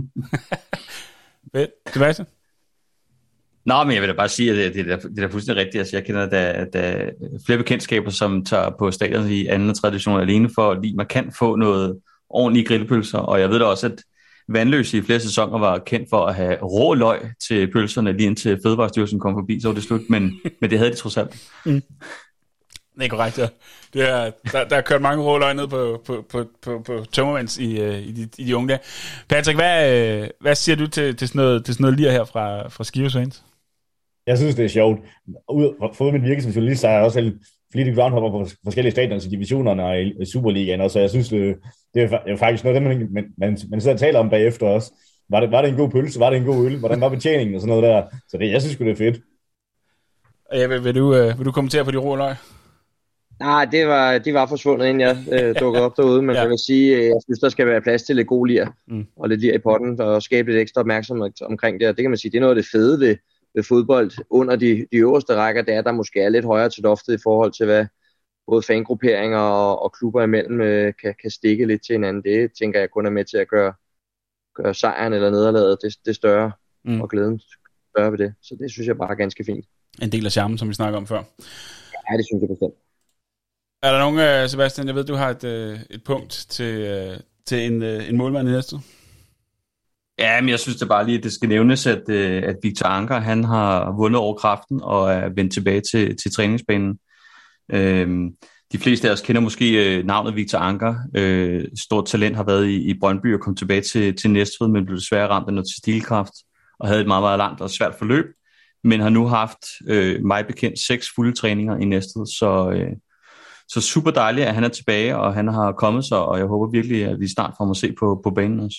Sebastian? Nå, men jeg vil da bare sige, at det er fuldstændig rigtigt. Altså, jeg kender da flere bekendtskaber, som tager på stadion i 2. og 3. division alene for, at man kan få noget ordentlige grillpølser. Og jeg ved da også, at Vandløse i flere sæsoner var kendt for at have rå løg til pølserne, lige indtil Fødevarestyrelsen kom forbi, så var det slut. Men det havde de trods alt. Det er korrekt, ja. Der er kørt mange rå løg ned på tømmermænds i de unge dage. Patrick, hvad siger du til sådan noget lir her fra Skive Saints? Jeg synes, det er sjovt. Fået mit virke som journalist, så er jeg også selv flittig groundhopper på forskellige stadions i divisionerne og i Superligaen, og så jeg synes, det er faktisk noget, man sidder og taler om bagefter også. Var det en god pølse? Var det en god øl? Hvordan var betjeningen og sådan noget der? Så jeg synes det er fedt. Ja, vil du kommentere på de rå løg? Nej, de var forsvundet, inden jeg dukkede op derude, men jeg vil sige, jeg synes, der skal være plads til lidt gode lir, og lidt lir i potten, og skabe lidt ekstra opmærksomhed omkring det, og det kan man sige, det er noget af det fede ved fodbold under de øverste rækker, det er, der måske er lidt højere til loftet i forhold til, hvad både fangrupperinger og klubber imellem kan stikke lidt til hinanden. Det tænker jeg kun er med til at gøre sejren eller nederlaget det større, og glæden større ved det, så det synes jeg bare er ganske fint. En del af charmen, som vi snakker om før. Ja, det synes jeg bestemt. Er der nogen, Sebastian, jeg ved, du har et punkt til en målmand i næste? Ja, men jeg synes det bare lige, at det skal nævnes, at Victor Anker, han har vundet over kraften og er vendt tilbage til træningsbanen. De fleste af os kender måske navnet Victor Anker. Stort talent, har været i Brøndby og kom tilbage til Næstved, men blev desværre ramt af noget stilkraft og havde et meget, meget langt og svært forløb. Men har nu haft mig bekendt 6 fulde træninger i Næstved, så super dejligt, at han er tilbage, og han har kommet sig, og jeg håber virkelig, at vi snart får at se på banen også.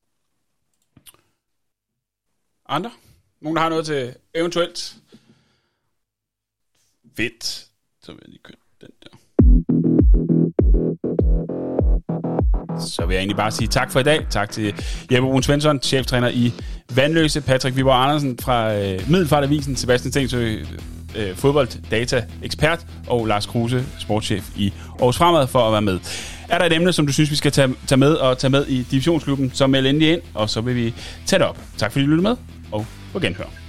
Andre? Nogen, der har noget til eventuelt? Fedt. Så vil jeg lige købe den der. Så vil jeg egentlig bare sige tak for i dag. Tak til Jeppe Bruun Svensson, cheftræner i Vanløse, Patrick Viborg Andersen fra Middelfartavisen, Sebastian Stensø, fodbolddata-ekspert, og Lars Kruse, sportschef i Aarhus Fremad, for at være med. Er der et emne, som du synes, vi skal tage med i divisionsklubben, så meld endelig ind, og så vil vi tage det op. Tak fordi du lyttede med, og på genhør.